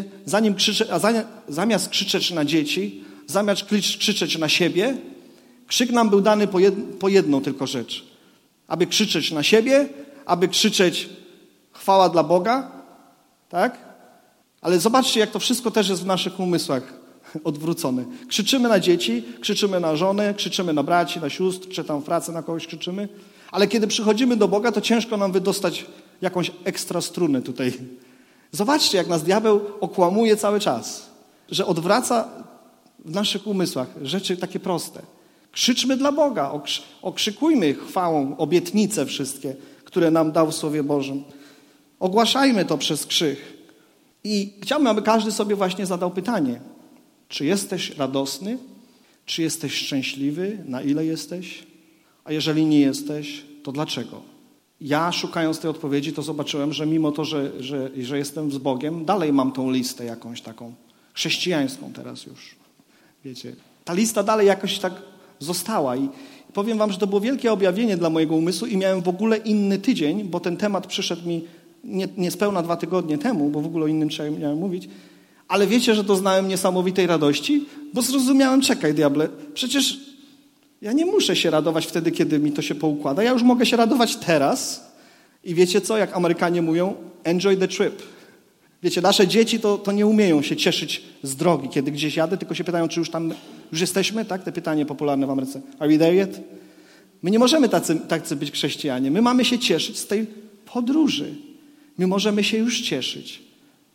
Speaker 1: zamiast krzyczeć na dzieci, zamiast krzyczeć na siebie, krzyk nam był dany po jedną tylko rzecz. Aby krzyczeć na siebie, aby krzyczeć chwała dla Boga, tak? Ale zobaczcie, jak to wszystko też jest w naszych umysłach odwrócone. Krzyczymy na dzieci, krzyczymy na żonę, krzyczymy na braci, na sióstr, czy tam w pracy na kogoś krzyczymy, ale kiedy przychodzimy do Boga, to ciężko nam wydostać jakąś ekstra strunę tutaj. Zobaczcie, jak nas diabeł okłamuje cały czas, że odwraca w naszych umysłach rzeczy takie proste. Krzyczmy dla Boga, okrzykujmy chwałą obietnice wszystkie, które nam dał w Słowie Bożym. Ogłaszajmy to przez krzyk. I chciałbym, aby każdy sobie właśnie zadał pytanie, czy jesteś radosny, czy jesteś szczęśliwy, na ile jesteś, a jeżeli nie jesteś, to dlaczego? Ja szukając tej odpowiedzi, to zobaczyłem, że mimo to, że jestem z Bogiem, dalej mam tą listę jakąś taką chrześcijańską teraz już. Wiecie, ta lista dalej jakoś tak została i powiem wam, że to było wielkie objawienie dla mojego umysłu i miałem w ogóle inny tydzień, bo ten temat przyszedł mi niespełna 2 tygodnie temu, bo w ogóle o innym miałem mówić, ale wiecie, że doznałem niesamowitej radości, bo zrozumiałem, czekaj diable, przecież ja nie muszę się radować wtedy, kiedy mi to się poukłada, ja już mogę się radować teraz i wiecie co, jak Amerykanie mówią, enjoy the trip. Wiecie, nasze dzieci to nie umieją się cieszyć z drogi, kiedy gdzieś jadę, tylko się pytają, czy już jesteśmy, tak? Te pytanie popularne w Ameryce. Are we there yet? My nie możemy tacy być chrześcijanie. My mamy się cieszyć z tej podróży. My możemy się już cieszyć.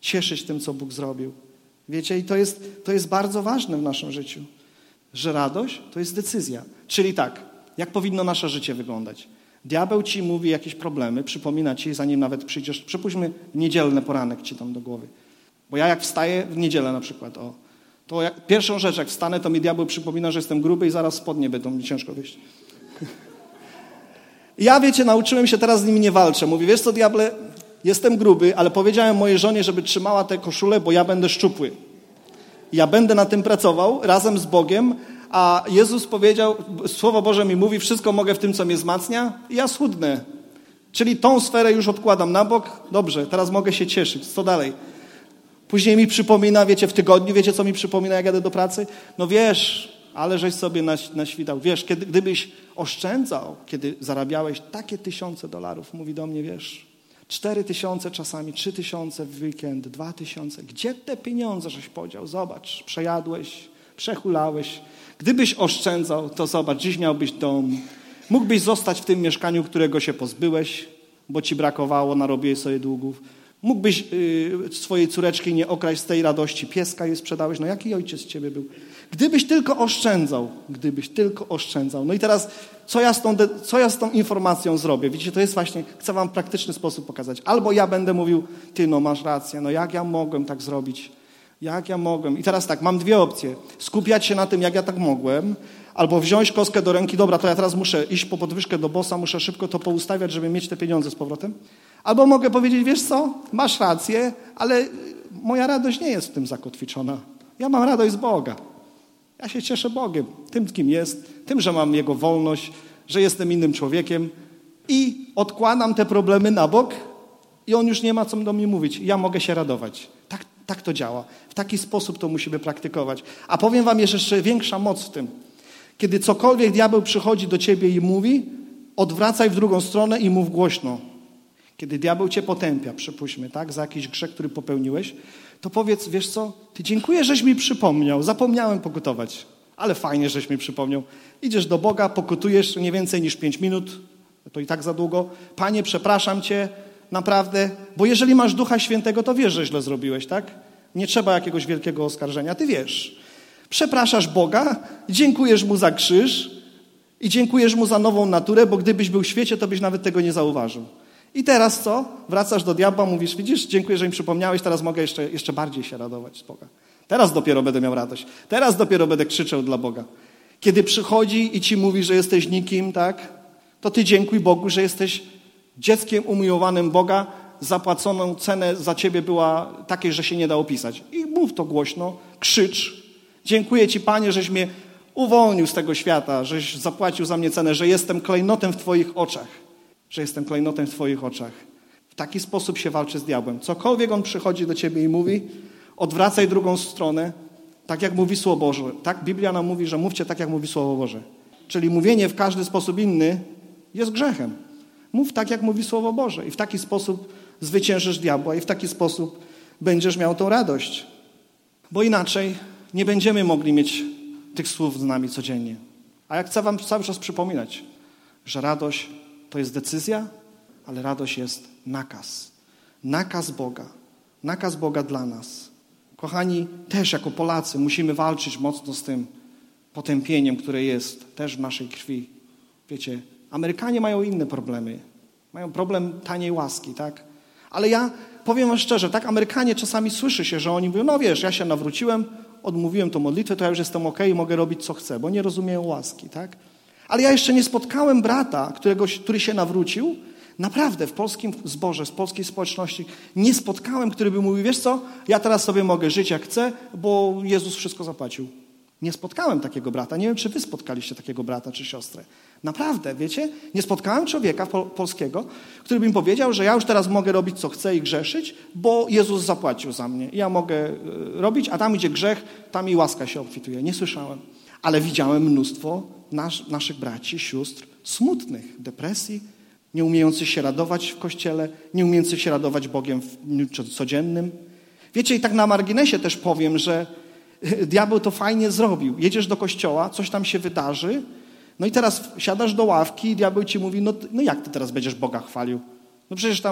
Speaker 1: cieszyć tym, co Bóg zrobił. Wiecie, i to jest bardzo ważne w naszym życiu, że radość to jest decyzja. Czyli tak, jak powinno nasze życie wyglądać? Diabeł ci mówi jakieś problemy, przypomina ci, zanim nawet przyjdziesz, przypuśćmy niedzielny poranek ci tam do głowy. Bo ja jak wstaję w niedzielę na przykład, pierwszą rzecz jak wstanę, to mi diabeł przypomina, że jestem gruby i zaraz spodnie będą mi ciężko wyjść. Ja, wiecie, nauczyłem się, teraz z nimi nie walczę. Mówię, wiesz co, diable, jestem gruby, ale powiedziałem mojej żonie, żeby trzymała tę koszulę, bo ja będę szczupły. Ja będę na tym pracował razem z Bogiem, a Jezus powiedział, Słowo Boże mi mówi, wszystko mogę w tym, co mnie wzmacnia i ja schudnę. Czyli tą sferę już odkładam na bok. Dobrze, teraz mogę się cieszyć. Co dalej? Później mi przypomina, wiecie, w tygodniu, wiecie, co mi przypomina, jak jadę do pracy? No wiesz, ale żeś sobie naświtał. Wiesz, gdybyś oszczędzał, kiedy zarabiałeś takie $1000, mówi do mnie, wiesz, 4000 czasami, 3000 w weekend, 2000. Gdzie te pieniądze żeś podział? Zobacz, przejadłeś, przehulałeś. Gdybyś oszczędzał, to zobacz, dziś miałbyś dom. Mógłbyś zostać w tym mieszkaniu, którego się pozbyłeś, bo ci brakowało, narobiłeś sobie długów. Mógłbyś swojej córeczki nie okraść z tej radości, pieska jej sprzedałeś. No jaki ojciec z ciebie był? Gdybyś tylko oszczędzał. No i teraz, co ja z tą informacją zrobię? Widzicie, to jest właśnie, chcę wam w praktyczny sposób pokazać. Albo ja będę mówił, ty no masz rację, no jak ja mogłem tak zrobić? Jak ja mogłem? I teraz tak, mam dwie opcje. Skupiać się na tym, jak ja tak mogłem, albo wziąć kostkę do ręki, dobra, to ja teraz muszę iść po podwyżkę do bossa, muszę szybko to poustawiać, żeby mieć te pieniądze z powrotem. Albo mogę powiedzieć, wiesz co, masz rację, ale moja radość nie jest w tym zakotwiczona. Ja mam radość z Boga. Ja się cieszę Bogiem, tym, kim jest, tym, że mam Jego wolność, że jestem innym człowiekiem i odkładam te problemy na bok i On już nie ma co do mnie mówić. Ja mogę się radować. Tak to działa. W taki sposób to musimy praktykować. A powiem wam, jest jeszcze większa moc w tym. Kiedy cokolwiek diabeł przychodzi do ciebie i mówi, odwracaj w drugą stronę i mów głośno. Kiedy diabeł cię potępia, przypuśćmy, tak, za jakiś grzech, który popełniłeś, to powiedz, wiesz co, ty dziękuję, żeś mi przypomniał, zapomniałem pokutować, ale fajnie, żeś mi przypomniał. Idziesz do Boga, pokutujesz nie więcej niż 5 minut, to i tak za długo. Panie, przepraszam cię, naprawdę, bo jeżeli masz Ducha Świętego, to wiesz, że źle zrobiłeś, tak? Nie trzeba jakiegoś wielkiego oskarżenia, ty wiesz. Przepraszasz Boga, dziękujesz Mu za krzyż i dziękujesz Mu za nową naturę, bo gdybyś był w świecie, to byś nawet tego nie zauważył. I teraz co? Wracasz do diabła, mówisz, widzisz, dziękuję, że mi przypomniałeś, teraz mogę jeszcze bardziej się radować z Boga. Teraz dopiero będę miał radość. Teraz dopiero będę krzyczał dla Boga. Kiedy przychodzi i ci mówi, że jesteś nikim, tak? To ty dziękuj Bogu, że jesteś dzieckiem umiłowanym Boga, zapłaconą cenę za ciebie była takiej, że się nie da opisać. I mów to głośno, krzycz. Dziękuję ci, Panie, żeś mnie uwolnił z tego świata, żeś zapłacił za mnie cenę, że jestem klejnotem w twoich oczach. W taki sposób się walczy z diabłem. Cokolwiek on przychodzi do ciebie i mówi, odwracaj drugą stronę, tak jak mówi Słowo Boże. Tak Biblia nam mówi, że mówcie tak, jak mówi Słowo Boże. Czyli mówienie w każdy sposób inny jest grzechem. Mów tak, jak mówi Słowo Boże i w taki sposób zwyciężysz diabła i w taki sposób będziesz miał tą radość. Bo inaczej nie będziemy mogli mieć tych słów z nami codziennie. A ja chcę wam cały czas przypominać, że radość to jest decyzja, ale radość jest nakaz. Nakaz Boga. Nakaz Boga dla nas. Kochani, też jako Polacy musimy walczyć mocno z tym potępieniem, które jest też w naszej krwi. Wiecie, Amerykanie mają inne problemy. Mają problem taniej łaski, tak? Ale ja powiem wam szczerze, tak, Amerykanie czasami słyszy się, że oni mówią, no wiesz, ja się nawróciłem, odmówiłem tą modlitwę, to ja już jestem okej i mogę robić co chcę, bo nie rozumieją łaski, tak? Ale ja jeszcze nie spotkałem brata, który się nawrócił, naprawdę w polskim zborze, z polskiej społeczności, nie spotkałem, który by mówił, wiesz co, ja teraz sobie mogę żyć jak chcę, bo Jezus wszystko zapłacił. Nie spotkałem takiego brata. Nie wiem, czy wy spotkaliście takiego brata czy siostrę. Naprawdę, wiecie? Nie spotkałem człowieka polskiego, który by mi powiedział, że ja już teraz mogę robić, co chcę i grzeszyć, bo Jezus zapłacił za mnie. Ja mogę robić, a tam idzie grzech, tam i łaska się obfituje. Nie słyszałem. Ale widziałem mnóstwo naszych braci, sióstr smutnych, depresji, nie umiejących się radować w kościele, nie umiejących się radować Bogiem w dniu codziennym. Wiecie, i tak na marginesie też powiem, że diabeł to fajnie zrobił. Jedziesz do kościoła, coś tam się wydarzy, no i teraz siadasz do ławki i diabeł ci mówi, no jak ty teraz będziesz Boga chwalił? No przecież tam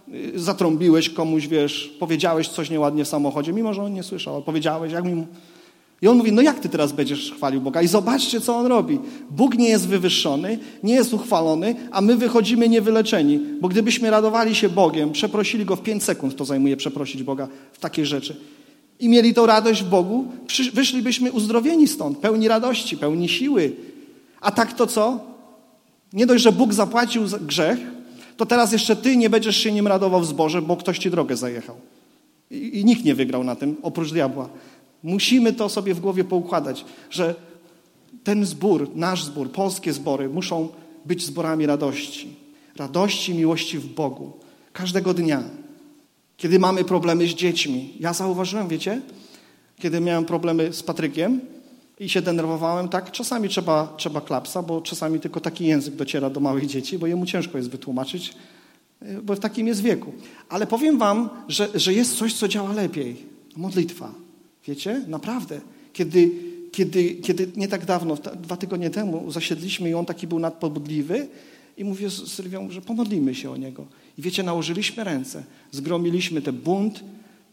Speaker 1: zatrąbiłeś komuś, wiesz, powiedziałeś coś nieładnie w samochodzie, mimo że on nie słyszał, ale powiedziałeś, jak mi mu... I on mówi, no jak ty teraz będziesz chwalił Boga? I zobaczcie, co on robi. Bóg nie jest wywyższony, nie jest uchwalony, a my wychodzimy niewyleczeni. Bo gdybyśmy radowali się Bogiem, przeprosili Go w 5 sekund, to zajmuje przeprosić Boga w takiej rzeczy. I mieli tą radość w Bogu, wyszlibyśmy uzdrowieni stąd, pełni radości, pełni siły. A tak to co? Nie dość, że Bóg zapłacił za grzech, to teraz jeszcze ty nie będziesz się nim radował w zborze, bo ktoś ci drogę zajechał. I nikt nie wygrał na tym, oprócz diabła. Musimy to sobie w głowie poukładać, że ten zbór, nasz zbór, polskie zbory muszą być zborami radości. Radości, miłości w Bogu. Każdego dnia. Kiedy mamy problemy z dziećmi. Ja zauważyłem, wiecie, kiedy miałem problemy z Patrykiem i się denerwowałem, tak, czasami trzeba klapsa, bo czasami tylko taki język dociera do małych dzieci, bo jemu ciężko jest wytłumaczyć, bo w takim jest wieku. Ale powiem wam, że jest coś, co działa lepiej. Modlitwa. Wiecie? Naprawdę. Kiedy nie tak dawno, 2 tygodnie temu zasiedliśmy i on taki był nadpobudliwy i mówię z Sylwią, że pomodlimy się o niego. I wiecie, nałożyliśmy ręce, zgromiliśmy ten bunt,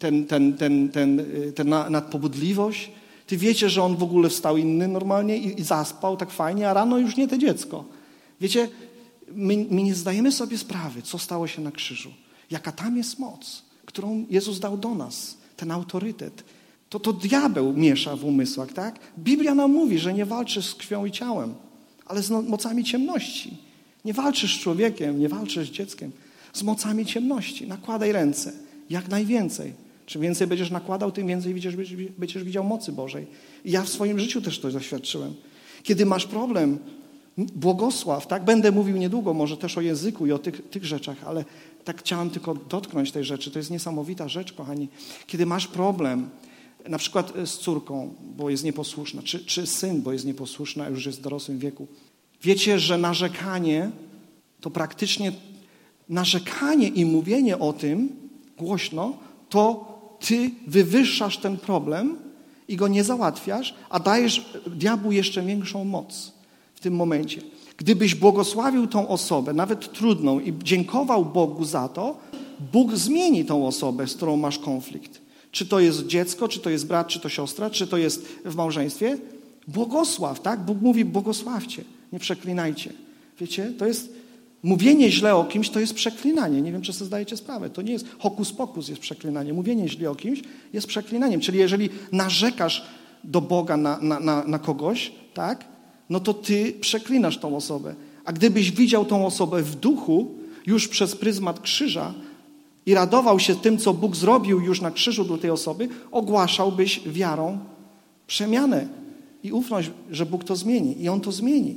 Speaker 1: tę nadpobudliwość. Ty wiecie, że on w ogóle wstał inny normalnie i zaspał tak fajnie, a rano już nie to dziecko. Wiecie, my nie zdajemy sobie sprawy, co stało się na krzyżu. Jaka tam jest moc, którą Jezus dał do nas, ten autorytet. To diabeł miesza w umysłach, tak? Biblia nam mówi, że nie walczysz z krwią i ciałem, ale z mocami ciemności. Nie walczysz z człowiekiem, nie walczysz z dzieckiem, z mocami ciemności. Nakładaj ręce, jak najwięcej. Czym więcej będziesz nakładał, tym więcej będziesz widział mocy Bożej. I ja w swoim życiu też to doświadczyłem. Kiedy masz problem, błogosław, tak? Będę mówił niedługo może też o języku i o tych rzeczach, ale tak chciałem tylko dotknąć tej rzeczy. To jest niesamowita rzecz, kochani. Kiedy masz problem, na przykład z córką, bo jest nieposłuszna, czy syn, bo jest nieposłuszny, a już jest w dorosłym wieku. Wiecie, że narzekanie to praktycznie narzekanie i mówienie o tym głośno, to ty wywyższasz ten problem i go nie załatwiasz, a dajesz diabłu jeszcze większą moc w tym momencie. Gdybyś błogosławił tą osobę, nawet trudną, i dziękował Bogu za to, Bóg zmieni tą osobę, z którą masz konflikt. Czy to jest dziecko, czy to jest brat, czy to siostra, czy to jest w małżeństwie. Błogosław, tak? Bóg mówi, błogosławcie, nie przeklinajcie. Wiecie, to jest mówienie źle o kimś, to jest przeklinanie. Nie wiem, czy sobie zdajecie sprawę. To nie jest hokus pokus, jest przeklinanie. Mówienie źle o kimś jest przeklinaniem. Czyli jeżeli narzekasz do Boga na kogoś, tak? No to ty przeklinasz tą osobę. A gdybyś widział tą osobę w duchu, już przez pryzmat krzyża, i radował się tym, co Bóg zrobił już na krzyżu dla tej osoby, ogłaszałbyś wiarą przemianę i ufność, że Bóg to zmieni. I On to zmieni.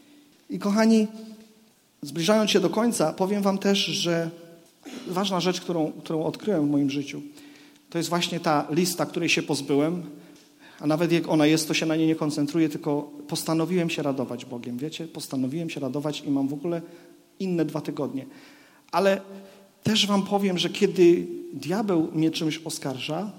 Speaker 1: I kochani, zbliżając się do końca, powiem wam też, że ważna rzecz, którą odkryłem w moim życiu, to jest właśnie ta lista, której się pozbyłem, a nawet jak ona jest, to się na niej nie koncentruję, tylko postanowiłem się radować Bogiem. Wiecie, postanowiłem się radować i mam w ogóle inne 2 tygodnie. Ale też wam powiem, że kiedy diabeł mnie czymś oskarża,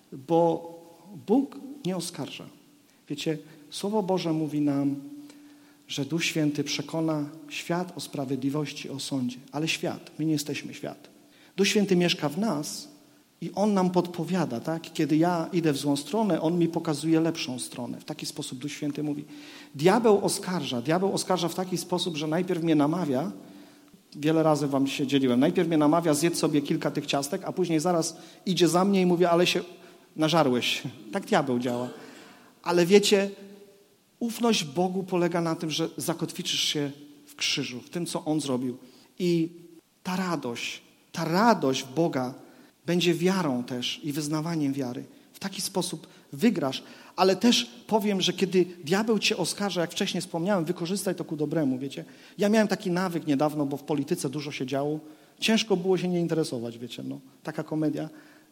Speaker 1: bo Bóg nie oskarża. Wiecie, Słowo Boże mówi nam, że Duch Święty przekona świat o sprawiedliwości, o sądzie. Ale świat, my nie jesteśmy świat. Duch Święty mieszka w nas i On nam podpowiada, tak? Kiedy ja idę w złą stronę, On mi pokazuje lepszą stronę. W taki sposób Duch Święty mówi. Diabeł oskarża w taki sposób, że najpierw mnie namawia. Wiele razy wam się dzieliłem. Najpierw mnie namawia, zjedz sobie kilka tych ciastek, a później zaraz idzie za mnie i mówi, ale się nażarłeś. Tak diabeł działa. Ale wiecie, ufność Bogu polega na tym, że zakotwiczysz się w krzyżu, w tym, co On zrobił. I ta radość w Boga będzie wiarą też i wyznawaniem wiary. W taki sposób wygrasz. Ale też powiem, że kiedy diabeł cię oskarża, jak wcześniej wspomniałem, wykorzystaj to ku dobremu, wiecie. Ja miałem taki nawyk niedawno, bo w polityce dużo się działo. Ciężko było się nie interesować, wiecie, no. Taka komedia.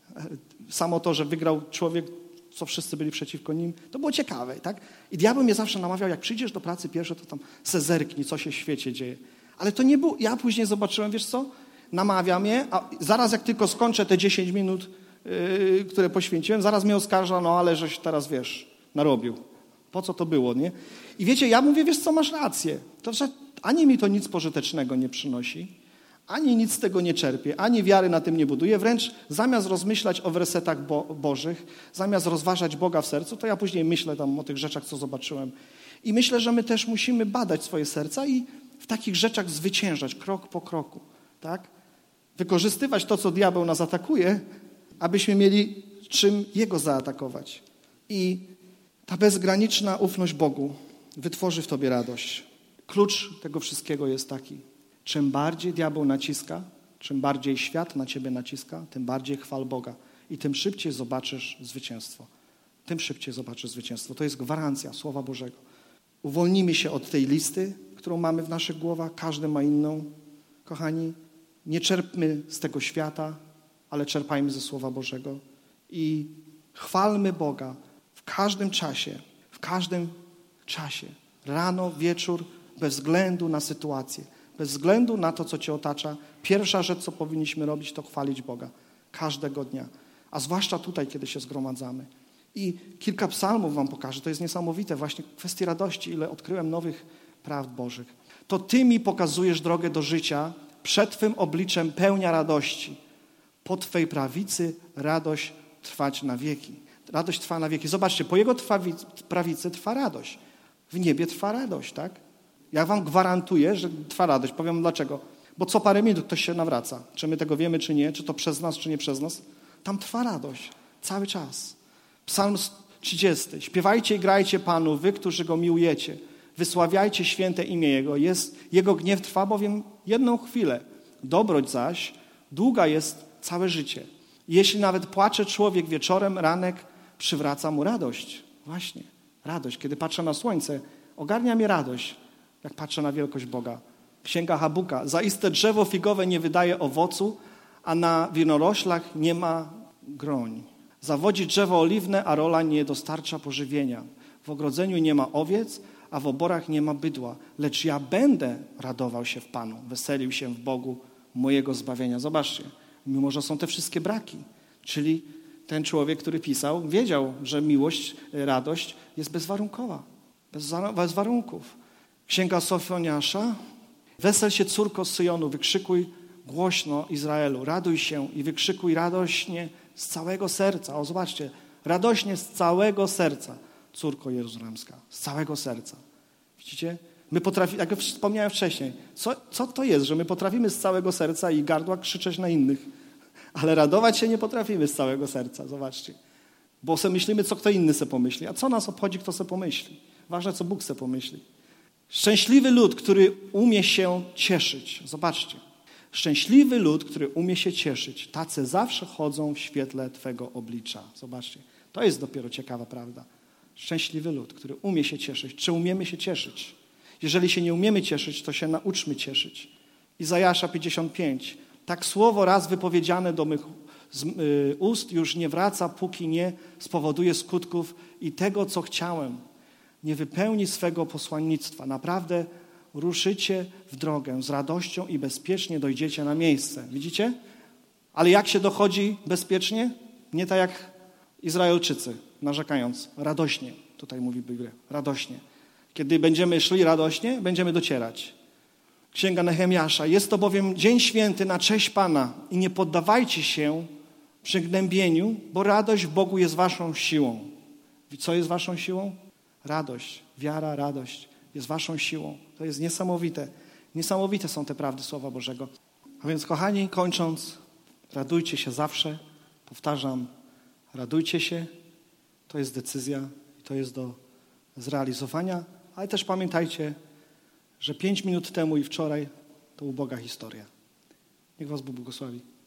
Speaker 1: Samo to, że wygrał człowiek, co wszyscy byli przeciwko nim, to było ciekawe, tak? I diabeł mnie zawsze namawiał, jak przyjdziesz do pracy pierwsze, to tam se zerknij, co się w świecie dzieje. Ale to nie było, ja później zobaczyłem, wiesz co, namawia mnie, a zaraz jak tylko skończę te 10 minut, które poświęciłem, zaraz mnie oskarża, no ale żeś teraz, wiesz, narobił. Po co to było, nie? I wiecie, ja mówię, wiesz co, masz rację. To, że ani mi to nic pożytecznego nie przynosi, ani nic z tego nie czerpię, ani wiary na tym nie buduję. Wręcz zamiast rozmyślać o wersetach bożych, zamiast rozważać Boga w sercu, to ja później myślę tam o tych rzeczach, co zobaczyłem. I myślę, że my też musimy badać swoje serca i w takich rzeczach zwyciężać krok po kroku. Tak? Wykorzystywać to, co diabeł nas atakuje, abyśmy mieli czym Jego zaatakować. I ta bezgraniczna ufność Bogu wytworzy w tobie radość. Klucz tego wszystkiego jest taki. Czym bardziej diabeł naciska, czym bardziej świat na ciebie naciska, tym bardziej chwal Boga. I tym szybciej zobaczysz zwycięstwo. Tym szybciej zobaczysz zwycięstwo. To jest gwarancja Słowa Bożego. Uwolnimy się od tej listy, którą mamy w naszych głowach. Każdy ma inną. Kochani, nie czerpmy z tego świata, ale czerpajmy ze Słowa Bożego. I chwalmy Boga w każdym czasie. W każdym czasie. Rano, wieczór, bez względu na sytuację. Bez względu na to, co cię otacza. Pierwsza rzecz, co powinniśmy robić, to chwalić Boga. Każdego dnia. A zwłaszcza tutaj, kiedy się zgromadzamy. I kilka psalmów wam pokażę. To jest niesamowite. Właśnie w kwestii radości, ile odkryłem nowych prawd Bożych. To Ty mi pokazujesz drogę do życia. Przed Twym obliczem pełnia radości. Po Twej prawicy radość trwać na wieki. Radość trwa na wieki. Zobaczcie, po Jego prawicy trwa radość. W niebie trwa radość, tak? Ja wam gwarantuję, że trwa radość. Powiem dlaczego. Bo co parę minut ktoś się nawraca. Czy my tego wiemy, czy nie. Czy to przez nas, czy nie przez nas. Tam trwa radość. Cały czas. Psalm 30. Śpiewajcie i grajcie Panu, wy, którzy Go miłujecie. Wysławiajcie święte imię Jego. Jego gniew trwa bowiem jedną chwilę. Dobroć zaś długa jest całe życie. Jeśli nawet płacze człowiek wieczorem, ranek przywraca mu radość. Właśnie, radość. Kiedy patrzę na słońce, ogarnia mnie radość, jak patrzę na wielkość Boga. Księga Habuka. Zaiste drzewo figowe nie wydaje owocu, a na winoroślach nie ma groń. Zawodzi drzewo oliwne, a rola nie dostarcza pożywienia. W ogrodzeniu nie ma owiec, a w oborach nie ma bydła. Lecz ja będę radował się w Panu, weselił się w Bogu mojego zbawienia. Zobaczcie, mimo że są te wszystkie braki. Czyli ten człowiek, który pisał, wiedział, że miłość, radość jest bezwarunkowa. Bez warunków. Księga Sofoniasza. Wesel się, córko z Syjonu, wykrzykuj głośno Izraelu. Raduj się i wykrzykuj radośnie z całego serca. O, zobaczcie, radośnie z całego serca. Córko jeruzalemska, z całego serca. Widzicie? My potrafimy, jak wspomniałem wcześniej, co to jest, że my potrafimy z całego serca i gardła krzyczeć na innych, ale radować się nie potrafimy z całego serca, zobaczcie. Bo sobie myślimy, co kto inny sobie pomyśli. A co nas obchodzi, kto sobie pomyśli? Ważne, co Bóg sobie pomyśli. Szczęśliwy lud, który umie się cieszyć. Zobaczcie. Szczęśliwy lud, który umie się cieszyć. Tacy zawsze chodzą w świetle Twego oblicza. Zobaczcie. To jest dopiero ciekawa prawda. Szczęśliwy lud, który umie się cieszyć. Czy umiemy się cieszyć? Jeżeli się nie umiemy cieszyć, to się nauczmy cieszyć. Izajasza 55. Tak słowo raz wypowiedziane do mych ust już nie wraca, póki nie spowoduje skutków i tego, co chciałem. Nie wypełni swego posłannictwa. Naprawdę ruszycie w drogę z radością i bezpiecznie dojdziecie na miejsce. Widzicie? Ale jak się dochodzi bezpiecznie? Nie tak jak Izraelczycy, narzekając. Radośnie. Tutaj mówi Biblia. Radośnie. Kiedy będziemy szli radośnie, będziemy docierać. Księga Nehemiasza. Jest to bowiem dzień święty na cześć Pana i nie poddawajcie się przygnębieniu, bo radość w Bogu jest waszą siłą. Co jest waszą siłą? Radość. Wiara, radość jest waszą siłą. To jest niesamowite. Niesamowite są te prawdy Słowa Bożego. A więc, kochani, kończąc, radujcie się zawsze. Powtarzam, radujcie się. To jest decyzja i to jest do zrealizowania. Ale też pamiętajcie, że 5 minut temu i wczoraj to uboga historia. Niech was Bóg błogosławi.